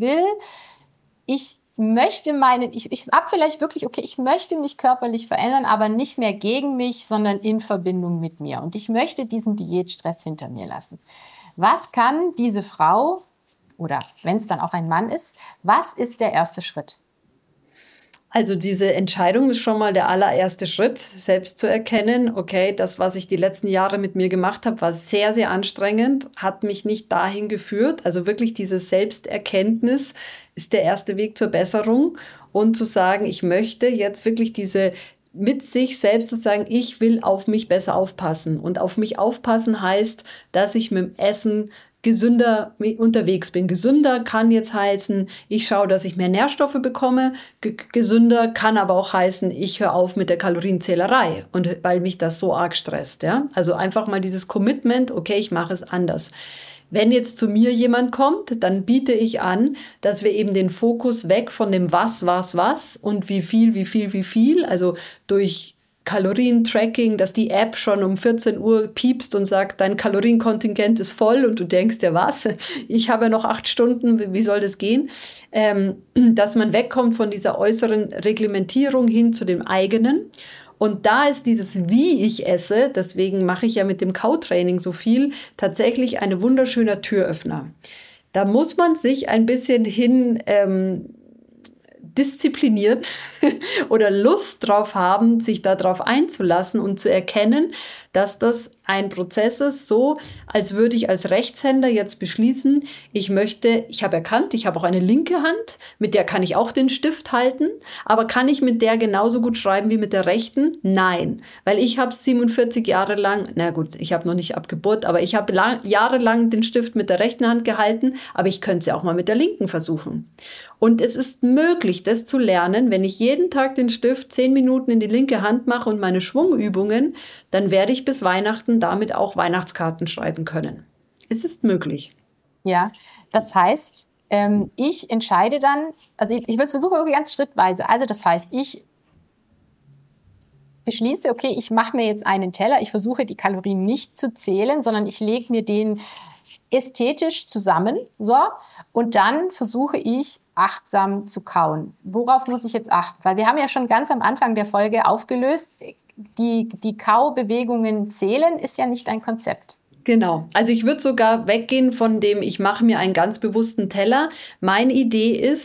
habe vielleicht wirklich, okay, ich möchte mich körperlich verändern, aber nicht mehr gegen mich, sondern in Verbindung mit mir. Und ich möchte diesen Diätstress hinter mir lassen. Was kann diese Frau, oder wenn es dann auch ein Mann ist, was ist der erste Schritt? Also diese Entscheidung ist schon mal der allererste Schritt, selbst zu erkennen, okay, das, was ich die letzten Jahre mit mir gemacht habe, war sehr, sehr anstrengend, hat mich nicht dahin geführt. Also wirklich diese Selbsterkenntnis ist der erste Weg zur Besserung und zu sagen, ich möchte jetzt wirklich mit sich selbst zu sagen, ich will auf mich besser aufpassen. Und auf mich aufpassen heißt, dass ich mit dem Essen gesünder unterwegs bin. Gesünder kann jetzt heißen, ich schaue, dass ich mehr Nährstoffe bekomme. Gesünder kann aber auch heißen, ich höre auf mit der Kalorienzählerei, und weil mich das so arg stresst. Ja? Also einfach mal dieses Commitment, okay, ich mache es anders. Wenn jetzt zu mir jemand kommt, dann biete ich an, dass wir eben den Fokus weg von dem was und wie viel, also durch Kalorientracking, dass die App schon um 14 Uhr piepst und sagt, dein Kalorienkontingent ist voll und du denkst dir, was? Ich habe ja noch 8 Stunden, wie soll das gehen? Dass man wegkommt von dieser äußeren Reglementierung hin zu dem eigenen. Und da ist dieses, wie ich esse, deswegen mache ich ja mit dem Kautraining so viel, tatsächlich ein wunderschöner Türöffner. Da muss man sich ein bisschen disziplinieren oder Lust drauf haben, sich darauf einzulassen und zu erkennen, dass das ein Prozess ist, so als würde ich als Rechtshänder jetzt beschließen, ich habe erkannt, ich habe auch eine linke Hand, mit der kann ich auch den Stift halten, aber kann ich mit der genauso gut schreiben wie mit der rechten? Nein, weil ich habe 47 Jahre lang, na gut, ich habe noch nicht ab Geburt, aber ich habe jahrelang den Stift mit der rechten Hand gehalten, aber ich könnte es ja auch mal mit der linken versuchen. Und es ist möglich, das zu lernen, wenn ich jeden Tag den Stift 10 Minuten in die linke Hand mache und meine Schwungübungen, dann werde ich bis Weihnachten damit auch Weihnachtskarten schreiben können. Es ist möglich. Ja, das heißt, ich entscheide dann, also ich will es versuchen irgendwie ganz schrittweise. Also das heißt, ich beschließe, okay, ich mache mir jetzt einen Teller, ich versuche die Kalorien nicht zu zählen, sondern ich lege mir den ästhetisch zusammen, so, und dann versuche ich achtsam zu kauen. Worauf muss ich jetzt achten? Weil wir haben ja schon ganz am Anfang der Folge aufgelöst, die Kaubewegungen zählen ist ja nicht ein Konzept. Genau. Also ich würde sogar weggehen von dem, ich mache mir einen ganz bewussten Teller. Meine Idee ist,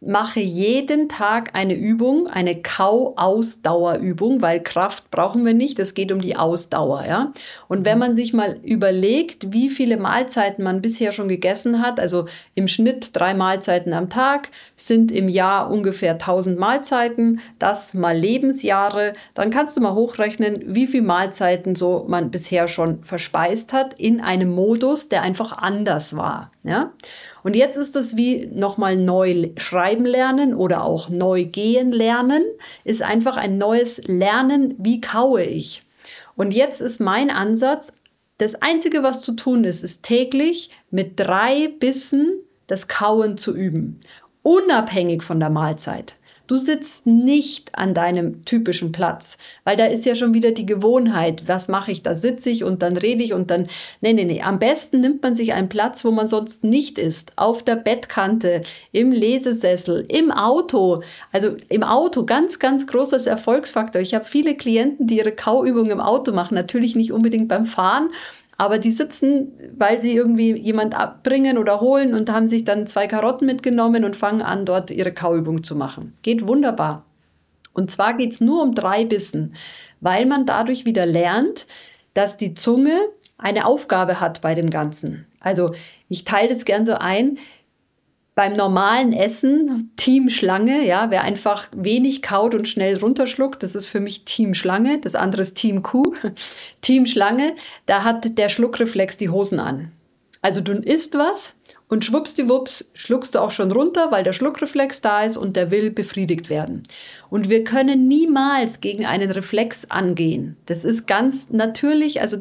mache jeden Tag eine Übung, eine Kau-Ausdauerübung, weil Kraft brauchen wir nicht, es geht um die Ausdauer, ja. Und wenn man sich mal überlegt, wie viele Mahlzeiten man bisher schon gegessen hat, also im Schnitt 3 Mahlzeiten am Tag, sind im Jahr ungefähr 1000 Mahlzeiten, das mal Lebensjahre, dann kannst du mal hochrechnen, wie viele Mahlzeiten so man bisher schon verspeist hat in einem Modus, der einfach anders war, ja. Und jetzt ist es wie nochmal neu schreiben lernen oder auch neu gehen lernen, ist einfach ein neues Lernen, wie kaue ich. Und jetzt ist mein Ansatz, das Einzige, was zu tun ist, ist täglich mit 3 Bissen das Kauen zu üben, unabhängig von der Mahlzeit. Du sitzt nicht an deinem typischen Platz, weil da ist ja schon wieder die Gewohnheit. Was mache ich? Da sitze ich und dann rede ich und dann... Nee. Am besten nimmt man sich einen Platz, wo man sonst nicht ist. Auf der Bettkante, im Lesesessel, im Auto. Also im Auto, ganz, ganz großes Erfolgsfaktor. Ich habe viele Klienten, die ihre Kauübungen im Auto machen. Natürlich nicht unbedingt beim Fahren, aber die sitzen, weil sie irgendwie jemand abbringen oder holen und haben sich dann 2 Karotten mitgenommen und fangen an, dort ihre Kauübung zu machen. Geht wunderbar. Und zwar geht es nur um 3 Bissen, weil man dadurch wieder lernt, dass die Zunge eine Aufgabe hat bei dem Ganzen. Also ich teile das gern so ein. Beim normalen Essen, Team Schlange, ja, wer einfach wenig kaut und schnell runterschluckt, das ist für mich Team Schlange, das andere ist Team Kuh. Team Schlange, da hat der Schluckreflex die Hosen an. Also du isst was und schwuppsdiwupps schluckst du auch schon runter, weil der Schluckreflex da ist und der will befriedigt werden. Und wir können niemals gegen einen Reflex angehen. Das ist ganz natürlich, also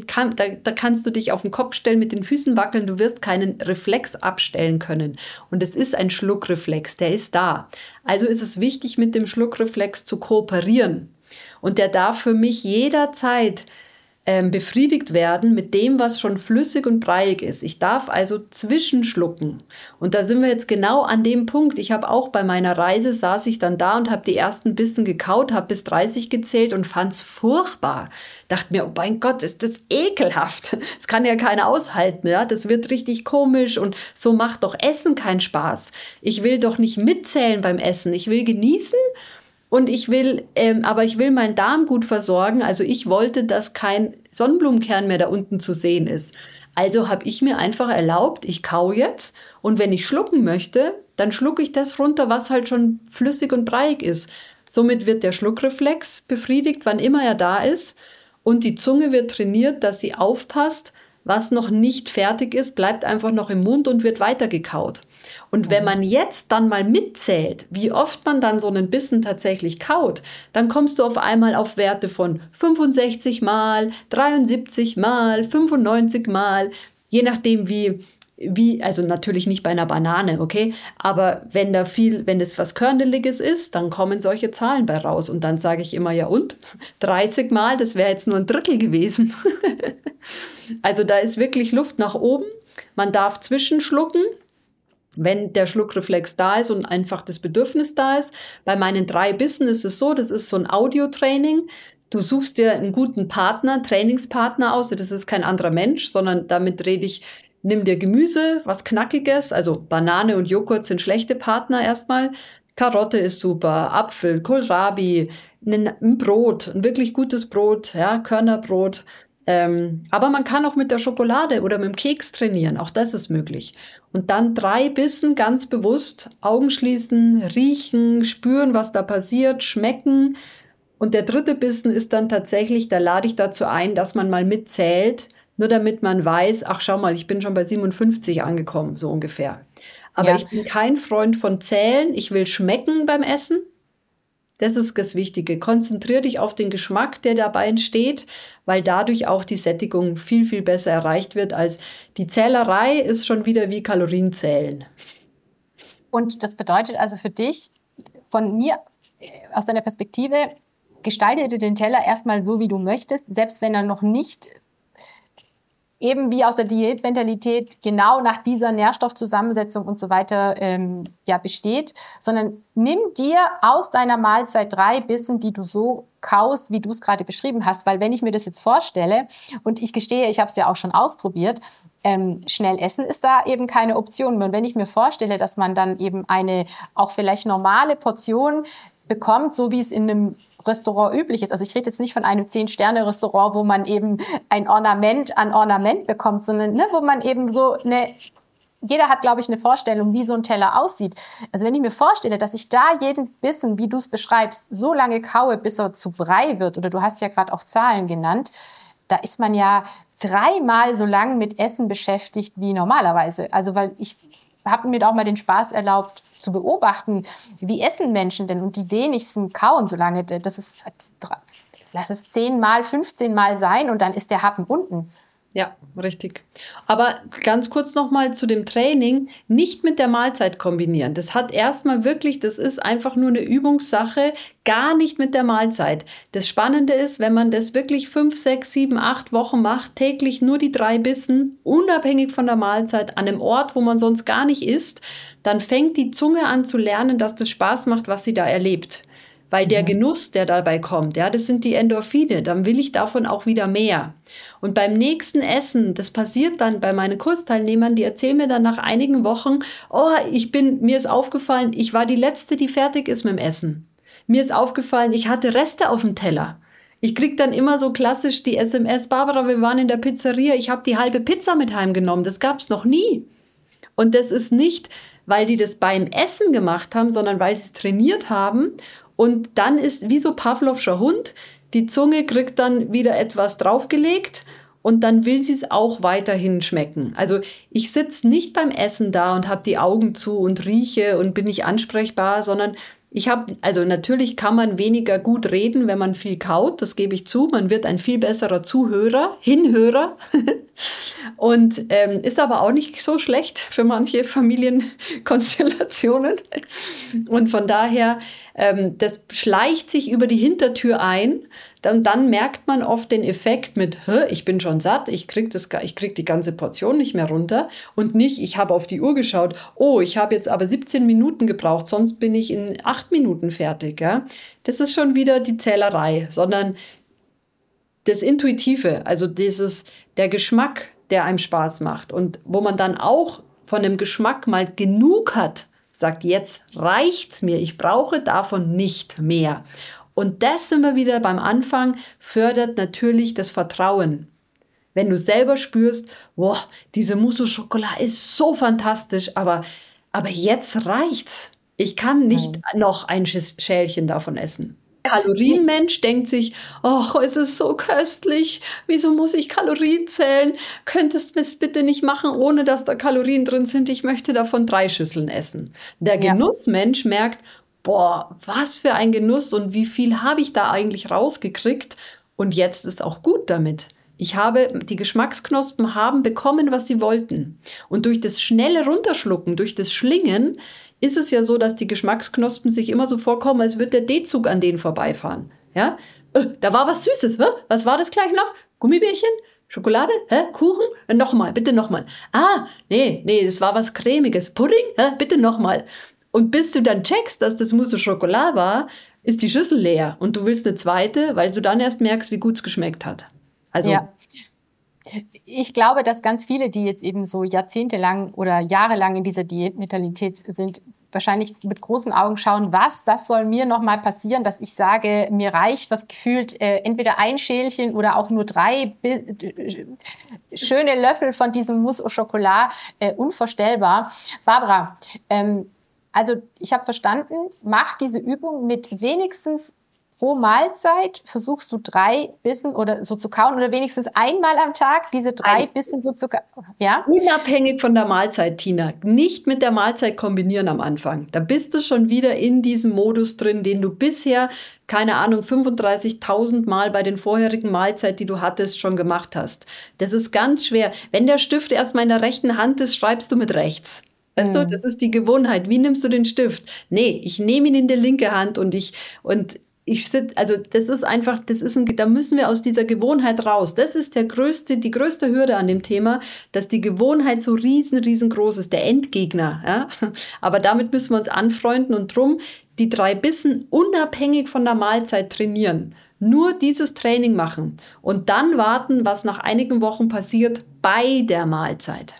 da kannst du dich auf den Kopf stellen, mit den Füßen wackeln, du wirst keinen Reflex abstellen können. Und es ist ein Schluckreflex, der ist da. Also ist es wichtig, mit dem Schluckreflex zu kooperieren. Und der darf für mich jederzeit befriedigt werden mit dem, was schon flüssig und breiig ist. Ich darf also zwischenschlucken. Und da sind wir jetzt genau an dem Punkt. Ich habe auch bei meiner Reise, saß ich dann da und habe die ersten Bissen gekaut, habe bis 30 gezählt und fand es furchtbar. Dachte mir, oh mein Gott, ist das ekelhaft. Das kann ja keiner aushalten. Ja? Das wird richtig komisch und so macht doch Essen keinen Spaß. Ich will doch nicht mitzählen beim Essen. Ich will genießen. Und aber ich will meinen Darm gut versorgen. Also ich wollte, dass kein Sonnenblumenkern mehr da unten zu sehen ist. Also habe ich mir einfach erlaubt, ich kau jetzt. Und wenn ich schlucken möchte, dann schlucke ich das runter, was halt schon flüssig und breiig ist. Somit wird der Schluckreflex befriedigt, wann immer er da ist. Und die Zunge wird trainiert, dass sie aufpasst. Was noch nicht fertig ist, bleibt einfach noch im Mund und wird weiter gekaut. Und wenn man jetzt dann mal mitzählt, wie oft man dann so einen Bissen tatsächlich kaut, dann kommst du auf einmal auf Werte von 65 Mal, 73 Mal, 95 Mal, je nachdem also natürlich nicht bei einer Banane, okay? Aber wenn es was Körneliges ist, dann kommen solche Zahlen bei raus. Und dann sage ich immer, ja und? 30 Mal, das wäre jetzt nur ein Drittel gewesen. Also da ist wirklich Luft nach oben. Man darf zwischenschlucken, wenn der Schluckreflex da ist und einfach das Bedürfnis da ist. Bei meinen 3 Bissen ist es so, das ist so ein Audiotraining. Du suchst dir einen guten Partner, Trainingspartner aus. Das ist kein anderer Mensch, sondern damit rede ich, nimm dir Gemüse, was Knackiges. Also Banane und Joghurt sind schlechte Partner erstmal. Karotte ist super, Apfel, Kohlrabi, ein Brot, ein wirklich gutes Brot, ja, Körnerbrot. Aber man kann auch mit der Schokolade oder mit dem Keks trainieren, auch das ist möglich. Und dann 3 Bissen ganz bewusst, Augen schließen, riechen, spüren, was da passiert, schmecken. Und der 3. Bissen ist dann tatsächlich, da lade ich dazu ein, dass man mal mitzählt, nur damit man weiß, ach schau mal, ich bin schon bei 57 angekommen, so ungefähr. Aber ja. Ich bin kein Freund von Zählen, ich will schmecken beim Essen. Das ist das Wichtige. Konzentrier dich auf den Geschmack, der dabei entsteht, weil dadurch auch die Sättigung viel, viel besser erreicht wird, als die Zählerei ist schon wieder wie Kalorienzählen. Und das bedeutet also für dich, von mir, aus deiner Perspektive, gestalte dir den Teller erstmal so, wie du möchtest, selbst wenn er noch nicht eben wie aus der Diätmentalität genau nach dieser Nährstoffzusammensetzung und so weiter besteht, sondern nimm dir aus deiner Mahlzeit 3 Bissen, die du so kaust, wie du es gerade beschrieben hast. Weil wenn ich mir das jetzt vorstelle, und ich gestehe, ich habe es ja auch schon ausprobiert, schnell essen ist da eben keine Option mehr. Und wenn ich mir vorstelle, dass man dann eben eine auch vielleicht normale Portion bekommt, so wie es in einem Restaurant üblich ist. Also ich rede jetzt nicht von einem 10-Sterne-Restaurant, wo man eben ein Ornament an Ornament bekommt, sondern wo man eben so jeder hat, glaube ich, eine Vorstellung, wie so ein Teller aussieht. Also wenn ich mir vorstelle, dass ich da jeden Bissen, wie du es beschreibst, so lange kaue, bis er zu Brei wird, oder du hast ja gerade auch Zahlen genannt, da ist man ja 3-mal so lang mit Essen beschäftigt wie normalerweise. Also weil ich habe mir da auch mal den Spaß erlaubt, zu beobachten, wie essen Menschen denn, und die wenigsten kauen so lange. Das ist, lass es 10-mal, 15-mal sein und dann ist der Happen unten. Ja, richtig. Aber ganz kurz nochmal zu dem Training, nicht mit der Mahlzeit kombinieren. Das hat erstmal wirklich, das ist einfach nur eine Übungssache, gar nicht mit der Mahlzeit. Das Spannende ist, wenn man das wirklich 5, 6, 7, 8 Wochen macht, täglich nur die 3 Bissen, unabhängig von der Mahlzeit, an einem Ort, wo man sonst gar nicht isst, dann fängt die Zunge an zu lernen, dass das Spaß macht, was sie da erlebt. Weil der Genuss, der dabei kommt, ja, das sind die Endorphine, dann will ich davon auch wieder mehr. Und beim nächsten Essen, das passiert dann bei meinen Kursteilnehmern, die erzählen mir dann nach einigen Wochen, mir ist aufgefallen, ich war die Letzte, die fertig ist mit dem Essen. Mir ist aufgefallen, ich hatte Reste auf dem Teller. Ich krieg dann immer so klassisch die SMS, Barbara, wir waren in der Pizzeria, ich habe die halbe Pizza mit heimgenommen, das gab's noch nie. Und das ist nicht, weil die das beim Essen gemacht haben, sondern weil sie es trainiert haben. Und dann ist wie so Pavlovscher Hund, die Zunge kriegt dann wieder etwas draufgelegt und dann will sie es auch weiterhin schmecken. Also ich sitze nicht beim Essen da und habe die Augen zu und rieche und bin nicht ansprechbar, sondern also natürlich kann man weniger gut reden, wenn man viel kaut, das gebe ich zu. Man wird ein viel besserer Hinhörer und ist aber auch nicht so schlecht für manche Familienkonstellationen. Und von daher, das schleicht sich über die Hintertür ein. Dann merkt man oft den Effekt mit, ich bin schon satt, ich krieg die ganze Portion nicht mehr runter und nicht, ich habe auf die Uhr geschaut, ich habe jetzt aber 17 Minuten gebraucht, sonst bin ich in 8 Minuten fertig. Ja? Das ist schon wieder die Zählerei, sondern das Intuitive, also der Geschmack, der einem Spaß macht und wo man dann auch von dem Geschmack mal genug hat, sagt, jetzt reicht's mir, ich brauche davon nicht mehr. Und das sind wir wieder beim Anfang, fördert natürlich das Vertrauen. Wenn du selber spürst, diese Mousse au Chocolat ist so fantastisch, aber jetzt reicht's. Ich kann nicht noch ein Schälchen davon essen. Kalorienmensch denkt sich, es ist so köstlich, wieso muss ich Kalorien zählen? Könntest du es bitte nicht machen, ohne dass da Kalorien drin sind? Ich möchte davon 3 Schüsseln essen. Der Genussmensch merkt, was für ein Genuss und wie viel habe ich da eigentlich rausgekriegt und jetzt ist auch gut damit. Die Geschmacksknospen haben bekommen, was sie wollten. Und durch das schnelle Runterschlucken, durch das Schlingen, ist es ja so, dass die Geschmacksknospen sich immer so vorkommen, als würde der D-Zug an denen vorbeifahren. Ja? Da war was Süßes. Was war das gleich noch? Gummibärchen? Schokolade? Kuchen? Nochmal, bitte nochmal. Nee, das war was Cremiges. Pudding? Bitte nochmal. Und bis du dann checkst, dass das Mousse au Chocolat war, ist die Schüssel leer. Und du willst eine zweite, weil du dann erst merkst, wie gut es geschmeckt hat. Also ja. Ich glaube, dass ganz viele, die jetzt eben so jahrzehntelang oder jahrelang in dieser Diätmentalität sind, wahrscheinlich mit großen Augen schauen, das soll mir noch mal passieren, dass ich sage, mir reicht, was gefühlt entweder ein Schälchen oder auch nur 3 schöne Löffel von diesem Mousse au Chocolat, unvorstellbar. Barbara, also ich habe verstanden, mach diese Übung mit wenigstens pro Mahlzeit, versuchst du 3 Bissen oder so zu kauen oder wenigstens einmal am Tag diese 3 Bissen so zu kauen. Ja? Unabhängig von der Mahlzeit, Tina. Nicht mit der Mahlzeit kombinieren am Anfang. Da bist du schon wieder in diesem Modus drin, den du bisher, 35.000 Mal bei den vorherigen Mahlzeiten, die du hattest, schon gemacht hast. Das ist ganz schwer. Wenn der Stift erstmal in der rechten Hand ist, schreibst du mit rechts. Weißt du, das ist die Gewohnheit. Wie nimmst du den Stift? Nee, ich nehme ihn in die linke Hand und also das ist einfach, da müssen wir aus dieser Gewohnheit raus. Das ist die größte Hürde an dem Thema, dass die Gewohnheit so riesengroß ist, der Endgegner. Ja? Aber damit müssen wir uns anfreunden und drum die 3 Bissen unabhängig von der Mahlzeit trainieren. Nur dieses Training machen und dann warten, was nach einigen Wochen passiert bei der Mahlzeit.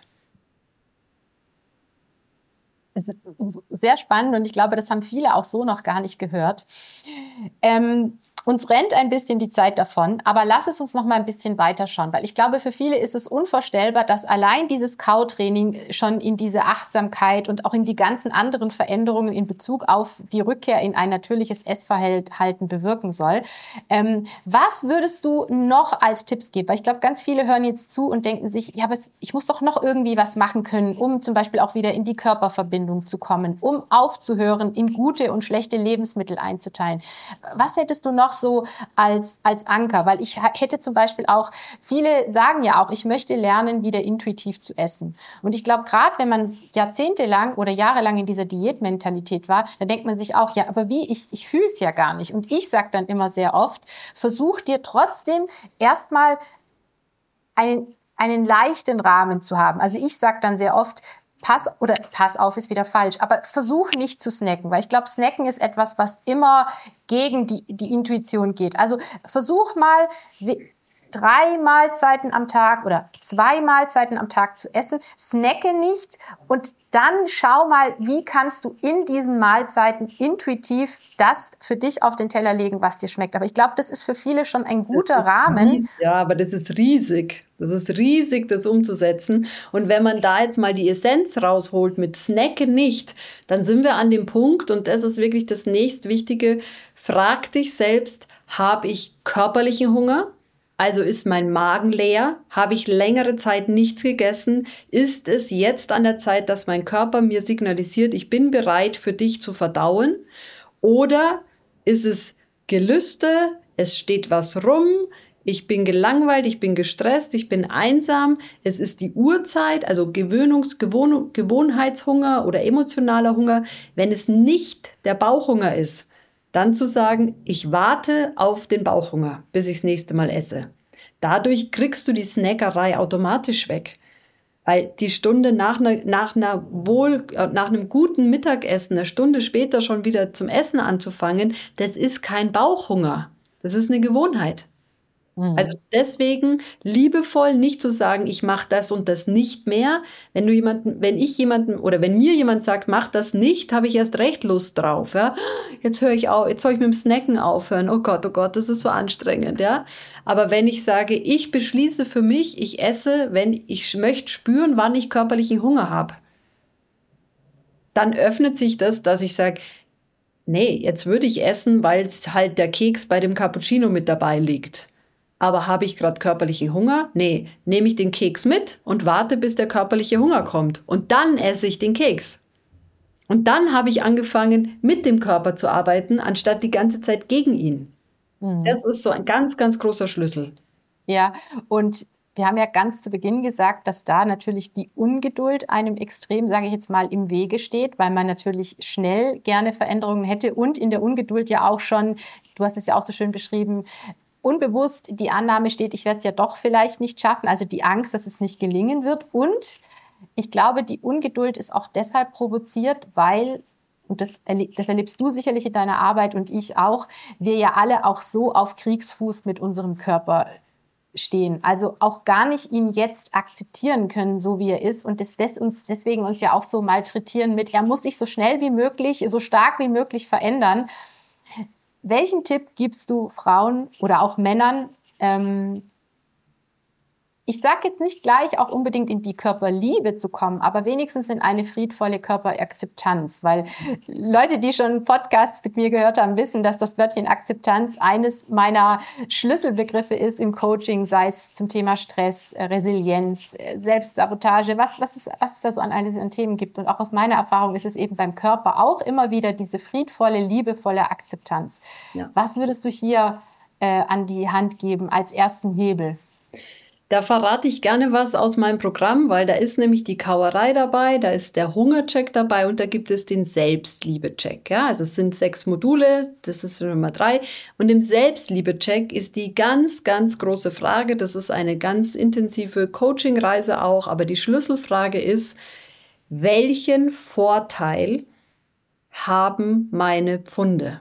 Das ist sehr spannend und ich glaube, das haben viele auch so noch gar nicht gehört. Uns rennt ein bisschen die Zeit davon, aber lass es uns noch mal ein bisschen weiterschauen, weil ich glaube, für viele ist es unvorstellbar, dass allein dieses Kautraining schon in diese Achtsamkeit und auch in die ganzen anderen Veränderungen in Bezug auf die Rückkehr in ein natürliches Essverhalten bewirken soll. Was würdest du noch als Tipps geben? Weil ich glaube, ganz viele hören jetzt zu und denken sich, ja, aber ich muss doch noch irgendwie was machen können, um zum Beispiel auch wieder in die Körperverbindung zu kommen, um aufzuhören, in gute und schlechte Lebensmittel einzuteilen. Was hättest du noch so als Anker? Weil ich hätte zum Beispiel auch, viele sagen ja auch, ich möchte lernen, wieder intuitiv zu essen. Und ich glaube, gerade wenn man jahrzehntelang oder jahrelang in dieser Diätmentalität war, dann denkt man sich auch, ja, aber wie, ich fühle es ja gar nicht. Und ich sage dann immer sehr oft, versuch dir trotzdem erstmal einen leichten Rahmen zu haben. Also ich sage dann sehr oft, pass auf ist wieder falsch, aber versuch nicht zu snacken, weil ich glaube, Snacken ist etwas, was immer gegen die Intuition geht. Also versuch mal 3 Mahlzeiten am Tag oder 2 Mahlzeiten am Tag zu essen, snacke nicht und dann schau mal, wie kannst du in diesen Mahlzeiten intuitiv das für dich auf den Teller legen, was dir schmeckt. Aber ich glaube, das ist für viele schon ein guter Rahmen. Ja, aber das ist riesig. Das ist riesig, das umzusetzen. Und wenn man da jetzt mal die Essenz rausholt mit Snacken nicht, dann sind wir an dem Punkt, und das ist wirklich das nächstwichtige, frag dich selbst, habe ich körperlichen Hunger? Also ist mein Magen leer? Habe ich längere Zeit nichts gegessen? Ist es jetzt an der Zeit, dass mein Körper mir signalisiert, ich bin bereit für dich zu verdauen? Oder ist es Gelüste, es steht was rum, ich bin gelangweilt, ich bin gestresst, ich bin einsam, es ist die Uhrzeit, also Gewohnheitshunger oder emotionaler Hunger. Wenn es nicht der Bauchhunger ist, dann zu sagen, ich warte auf den Bauchhunger, bis ich das nächste Mal esse. Dadurch kriegst du die Snackerei automatisch weg. Weil die Stunde nach einem guten Mittagessen, eine Stunde später schon wieder zum Essen anzufangen, das ist kein Bauchhunger. Das ist eine Gewohnheit. Also deswegen liebevoll nicht zu sagen, ich mache das und das nicht mehr. Wenn mir jemand sagt, mach das nicht, habe ich erst recht Lust drauf. Ja? Jetzt höre ich auf, jetzt soll ich mit dem Snacken aufhören. Oh Gott, das ist so anstrengend. Ja? Aber wenn ich sage, ich beschließe für mich, ich esse, wenn ich möchte spüren, wann ich körperlichen Hunger habe, dann öffnet sich das, dass ich sage, nee, jetzt würde ich essen, weil es halt der Keks bei dem Cappuccino mit dabei liegt. Aber habe ich gerade körperlichen Hunger? Nee, nehme ich den Keks mit und warte, bis der körperliche Hunger kommt. Und dann esse ich den Keks. Und dann habe ich angefangen, mit dem Körper zu arbeiten, anstatt die ganze Zeit gegen ihn. Das ist so ein ganz, ganz großer Schlüssel. Ja, und wir haben ja ganz zu Beginn gesagt, dass da natürlich die Ungeduld einem extrem, sage ich jetzt mal, im Wege steht, weil man natürlich schnell gerne Veränderungen hätte und in der Ungeduld ja auch schon, du hast es ja auch so schön beschrieben, unbewusst die Annahme steht, ich werde es ja doch vielleicht nicht schaffen, also die Angst, dass es nicht gelingen wird. Und ich glaube, die Ungeduld ist auch deshalb provoziert, weil, und das erlebst du sicherlich in deiner Arbeit und ich auch, wir ja alle auch so auf Kriegsfuß mit unserem Körper stehen. Also auch gar nicht ihn jetzt akzeptieren können, so wie er ist. Und das lässt uns deswegen uns ja auch so malträtieren mit, er muss sich so schnell wie möglich, so stark wie möglich verändern. Welchen Tipp gibst du Frauen oder auch Männern? Ich sage jetzt nicht gleich auch unbedingt in die Körperliebe zu kommen, aber wenigstens in eine friedvolle Körperakzeptanz, weil Leute, die schon Podcasts mit mir gehört haben, wissen, dass das Wörtchen Akzeptanz eines meiner Schlüsselbegriffe ist im Coaching, sei es zum Thema Stress, Resilienz, Selbstsabotage, was es da so an Themen gibt. Und auch aus meiner Erfahrung ist es eben beim Körper auch immer wieder diese friedvolle, liebevolle Akzeptanz. Ja. Was würdest du hier an die Hand geben als ersten Hebel? Da verrate ich gerne was aus meinem Programm, weil da ist nämlich die Kauerei dabei, da ist der Hungercheck dabei und da gibt es den Selbstliebe-Check. Ja? Also es sind 6 Module, das ist Nummer 3. Und im Selbstliebe-Check ist die ganz, ganz große Frage, das ist eine ganz intensive Coaching-Reise auch, aber die Schlüsselfrage ist, welchen Vorteil haben meine Pfunde?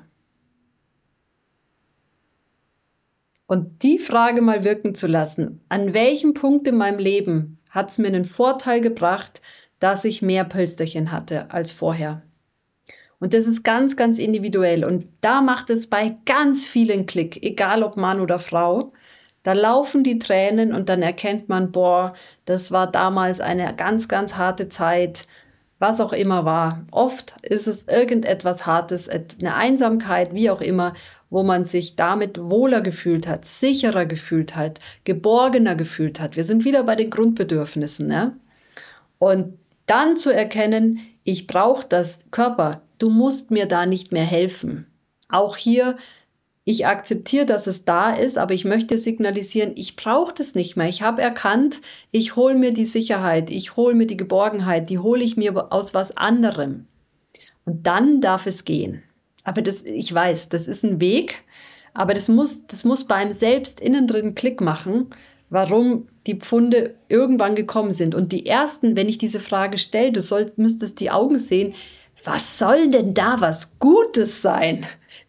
Und die Frage mal wirken zu lassen, an welchem Punkt in meinem Leben hat es mir einen Vorteil gebracht, dass ich mehr Pölsterchen hatte als vorher? Und das ist ganz, ganz individuell. Und da macht es bei ganz vielen Klick, egal ob Mann oder Frau. Da laufen die Tränen und dann erkennt man, boah, das war damals eine ganz, ganz harte Zeit, was auch immer war. Oft ist es irgendetwas Hartes, eine Einsamkeit, wie auch immer, wo man sich damit wohler gefühlt hat, sicherer gefühlt hat, geborgener gefühlt hat. Wir sind wieder bei den Grundbedürfnissen. Ne? Und dann zu erkennen, ich brauche das Körper, du musst mir da nicht mehr helfen. Auch hier, ich akzeptiere, dass es da ist, aber ich möchte signalisieren, ich brauche das nicht mehr. Ich habe erkannt, ich hole mir die Sicherheit, ich hole mir die Geborgenheit, die hole ich mir aus was anderem. Und dann darf es gehen. Aber ich weiß, das ist ein Weg, aber das muss beim Selbst innen drin Klick machen, warum die Pfunde irgendwann gekommen sind. Und die ersten, wenn ich diese Frage stelle, müsstest die Augen sehen, was soll denn da was Gutes sein?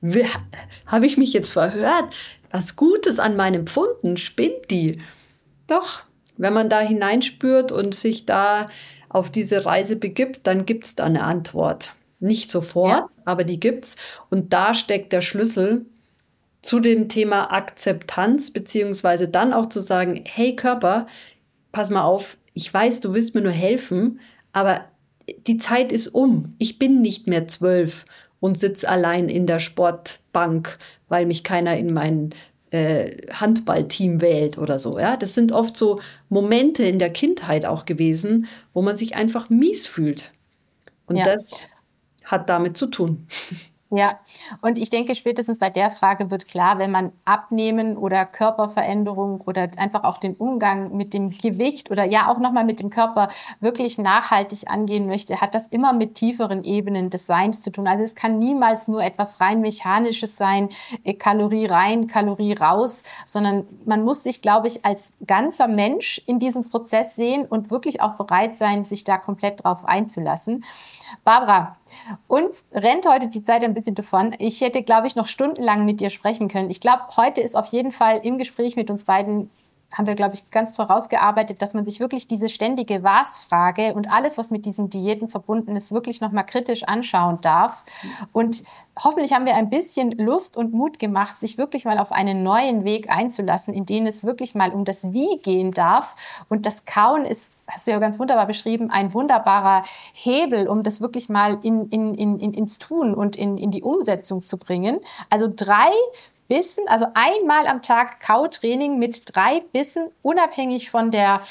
Habe ich mich jetzt verhört? Was Gutes an meinen Pfunden? Spinnt die? Doch, wenn man da hineinspürt und sich da auf diese Reise begibt, dann gibt es da eine Antwort. Nicht sofort, aber die gibt's. Und da steckt der Schlüssel zu dem Thema Akzeptanz, beziehungsweise dann auch zu sagen, hey Körper, pass mal auf, ich weiß, du willst mir nur helfen, aber die Zeit ist um. Ich bin nicht mehr 12 und sitze allein in der Sportbank, weil mich keiner in mein Handballteam wählt oder so. Ja? Das sind oft so Momente in der Kindheit auch gewesen, wo man sich einfach mies fühlt. Und das hat damit zu tun. Ja, und ich denke, spätestens bei der Frage wird klar, wenn man Abnehmen oder Körperveränderung oder einfach auch den Umgang mit dem Gewicht oder ja auch nochmal mit dem Körper wirklich nachhaltig angehen möchte, hat das immer mit tieferen Ebenen des Seins zu tun. Also es kann niemals nur etwas rein Mechanisches sein, Kalorie rein, Kalorie raus, sondern man muss sich, glaube ich, als ganzer Mensch in diesem Prozess sehen und wirklich auch bereit sein, sich da komplett drauf einzulassen. Barbara, uns rennt heute die Zeit ein bisschen davon. Ich hätte, glaube ich, noch stundenlang mit dir sprechen können. Ich glaube, heute ist auf jeden Fall im Gespräch mit uns beiden, haben wir, glaube ich, ganz toll rausgearbeitet, dass man sich wirklich diese ständige Was-Frage und alles, was mit diesen Diäten verbunden ist, wirklich nochmal kritisch anschauen darf. Und hoffentlich haben wir ein bisschen Lust und Mut gemacht, sich wirklich mal auf einen neuen Weg einzulassen, in dem es wirklich mal um das Wie gehen darf. Und das Kauen ist, hast du ja ganz wunderbar beschrieben, ein wunderbarer Hebel, um das wirklich mal ins Tun und in die Umsetzung zu bringen. Also 3 Bissen, also einmal am Tag Kautraining mit 3 Bissen, unabhängig von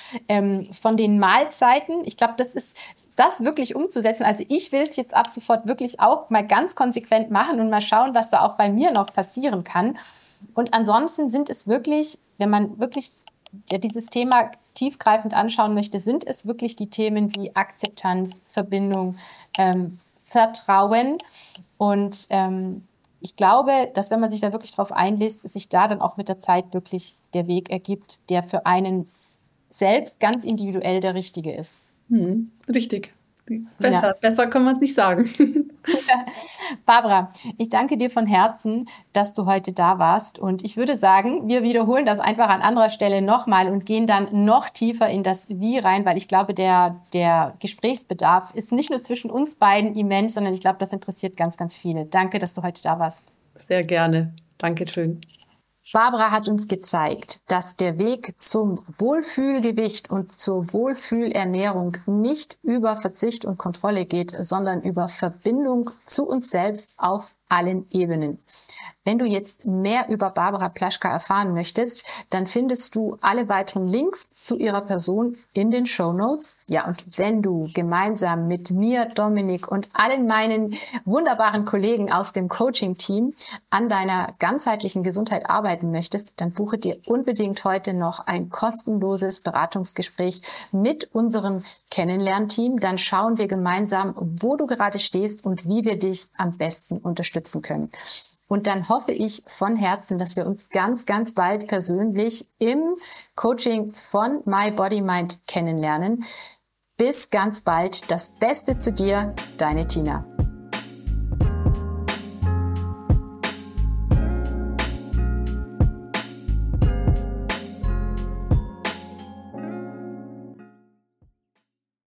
den Mahlzeiten. Ich glaube, das ist das wirklich umzusetzen. Also ich will es jetzt ab sofort wirklich auch mal ganz konsequent machen und mal schauen, was da auch bei mir noch passieren kann. Und ansonsten sind es wirklich, wenn man wirklich dieses Thema tiefgreifend anschauen möchte, sind es wirklich die Themen wie Akzeptanz, Verbindung, Vertrauen und ich glaube, dass wenn man sich da wirklich drauf einlässt, sich da dann auch mit der Zeit wirklich der Weg ergibt, der für einen selbst ganz individuell der richtige ist. Richtig. Besser kann man es nicht sagen. Barbara, ich danke dir von Herzen, dass du heute da warst. Und ich würde sagen, wir wiederholen das einfach an anderer Stelle nochmal und gehen dann noch tiefer in das Wie rein, weil ich glaube, der Gesprächsbedarf ist nicht nur zwischen uns beiden immens, sondern ich glaube, das interessiert ganz, ganz viele. Danke, dass du heute da warst. Sehr gerne. Dankeschön. Barbara hat uns gezeigt, dass der Weg zum Wohlfühlgewicht und zur Wohlfühlernährung nicht über Verzicht und Kontrolle geht, sondern über Verbindung zu uns selbst auf allen Ebenen. Wenn du jetzt mehr über Barbara Plaschka erfahren möchtest, dann findest du alle weiteren Links zu ihrer Person in den Shownotes. Ja, und wenn du gemeinsam mit mir, Dominik und allen meinen wunderbaren Kollegen aus dem Coaching-Team an deiner ganzheitlichen Gesundheit arbeiten möchtest, dann buche dir unbedingt heute noch ein kostenloses Beratungsgespräch mit unserem Kennenlernteam. Dann schauen wir gemeinsam, wo du gerade stehst und wie wir dich am besten unterstützen können. Und dann hoffe ich von Herzen, dass wir uns ganz, ganz bald persönlich im Coaching von My Body Mind kennenlernen. Bis ganz bald. Das Beste zu dir, deine Tina.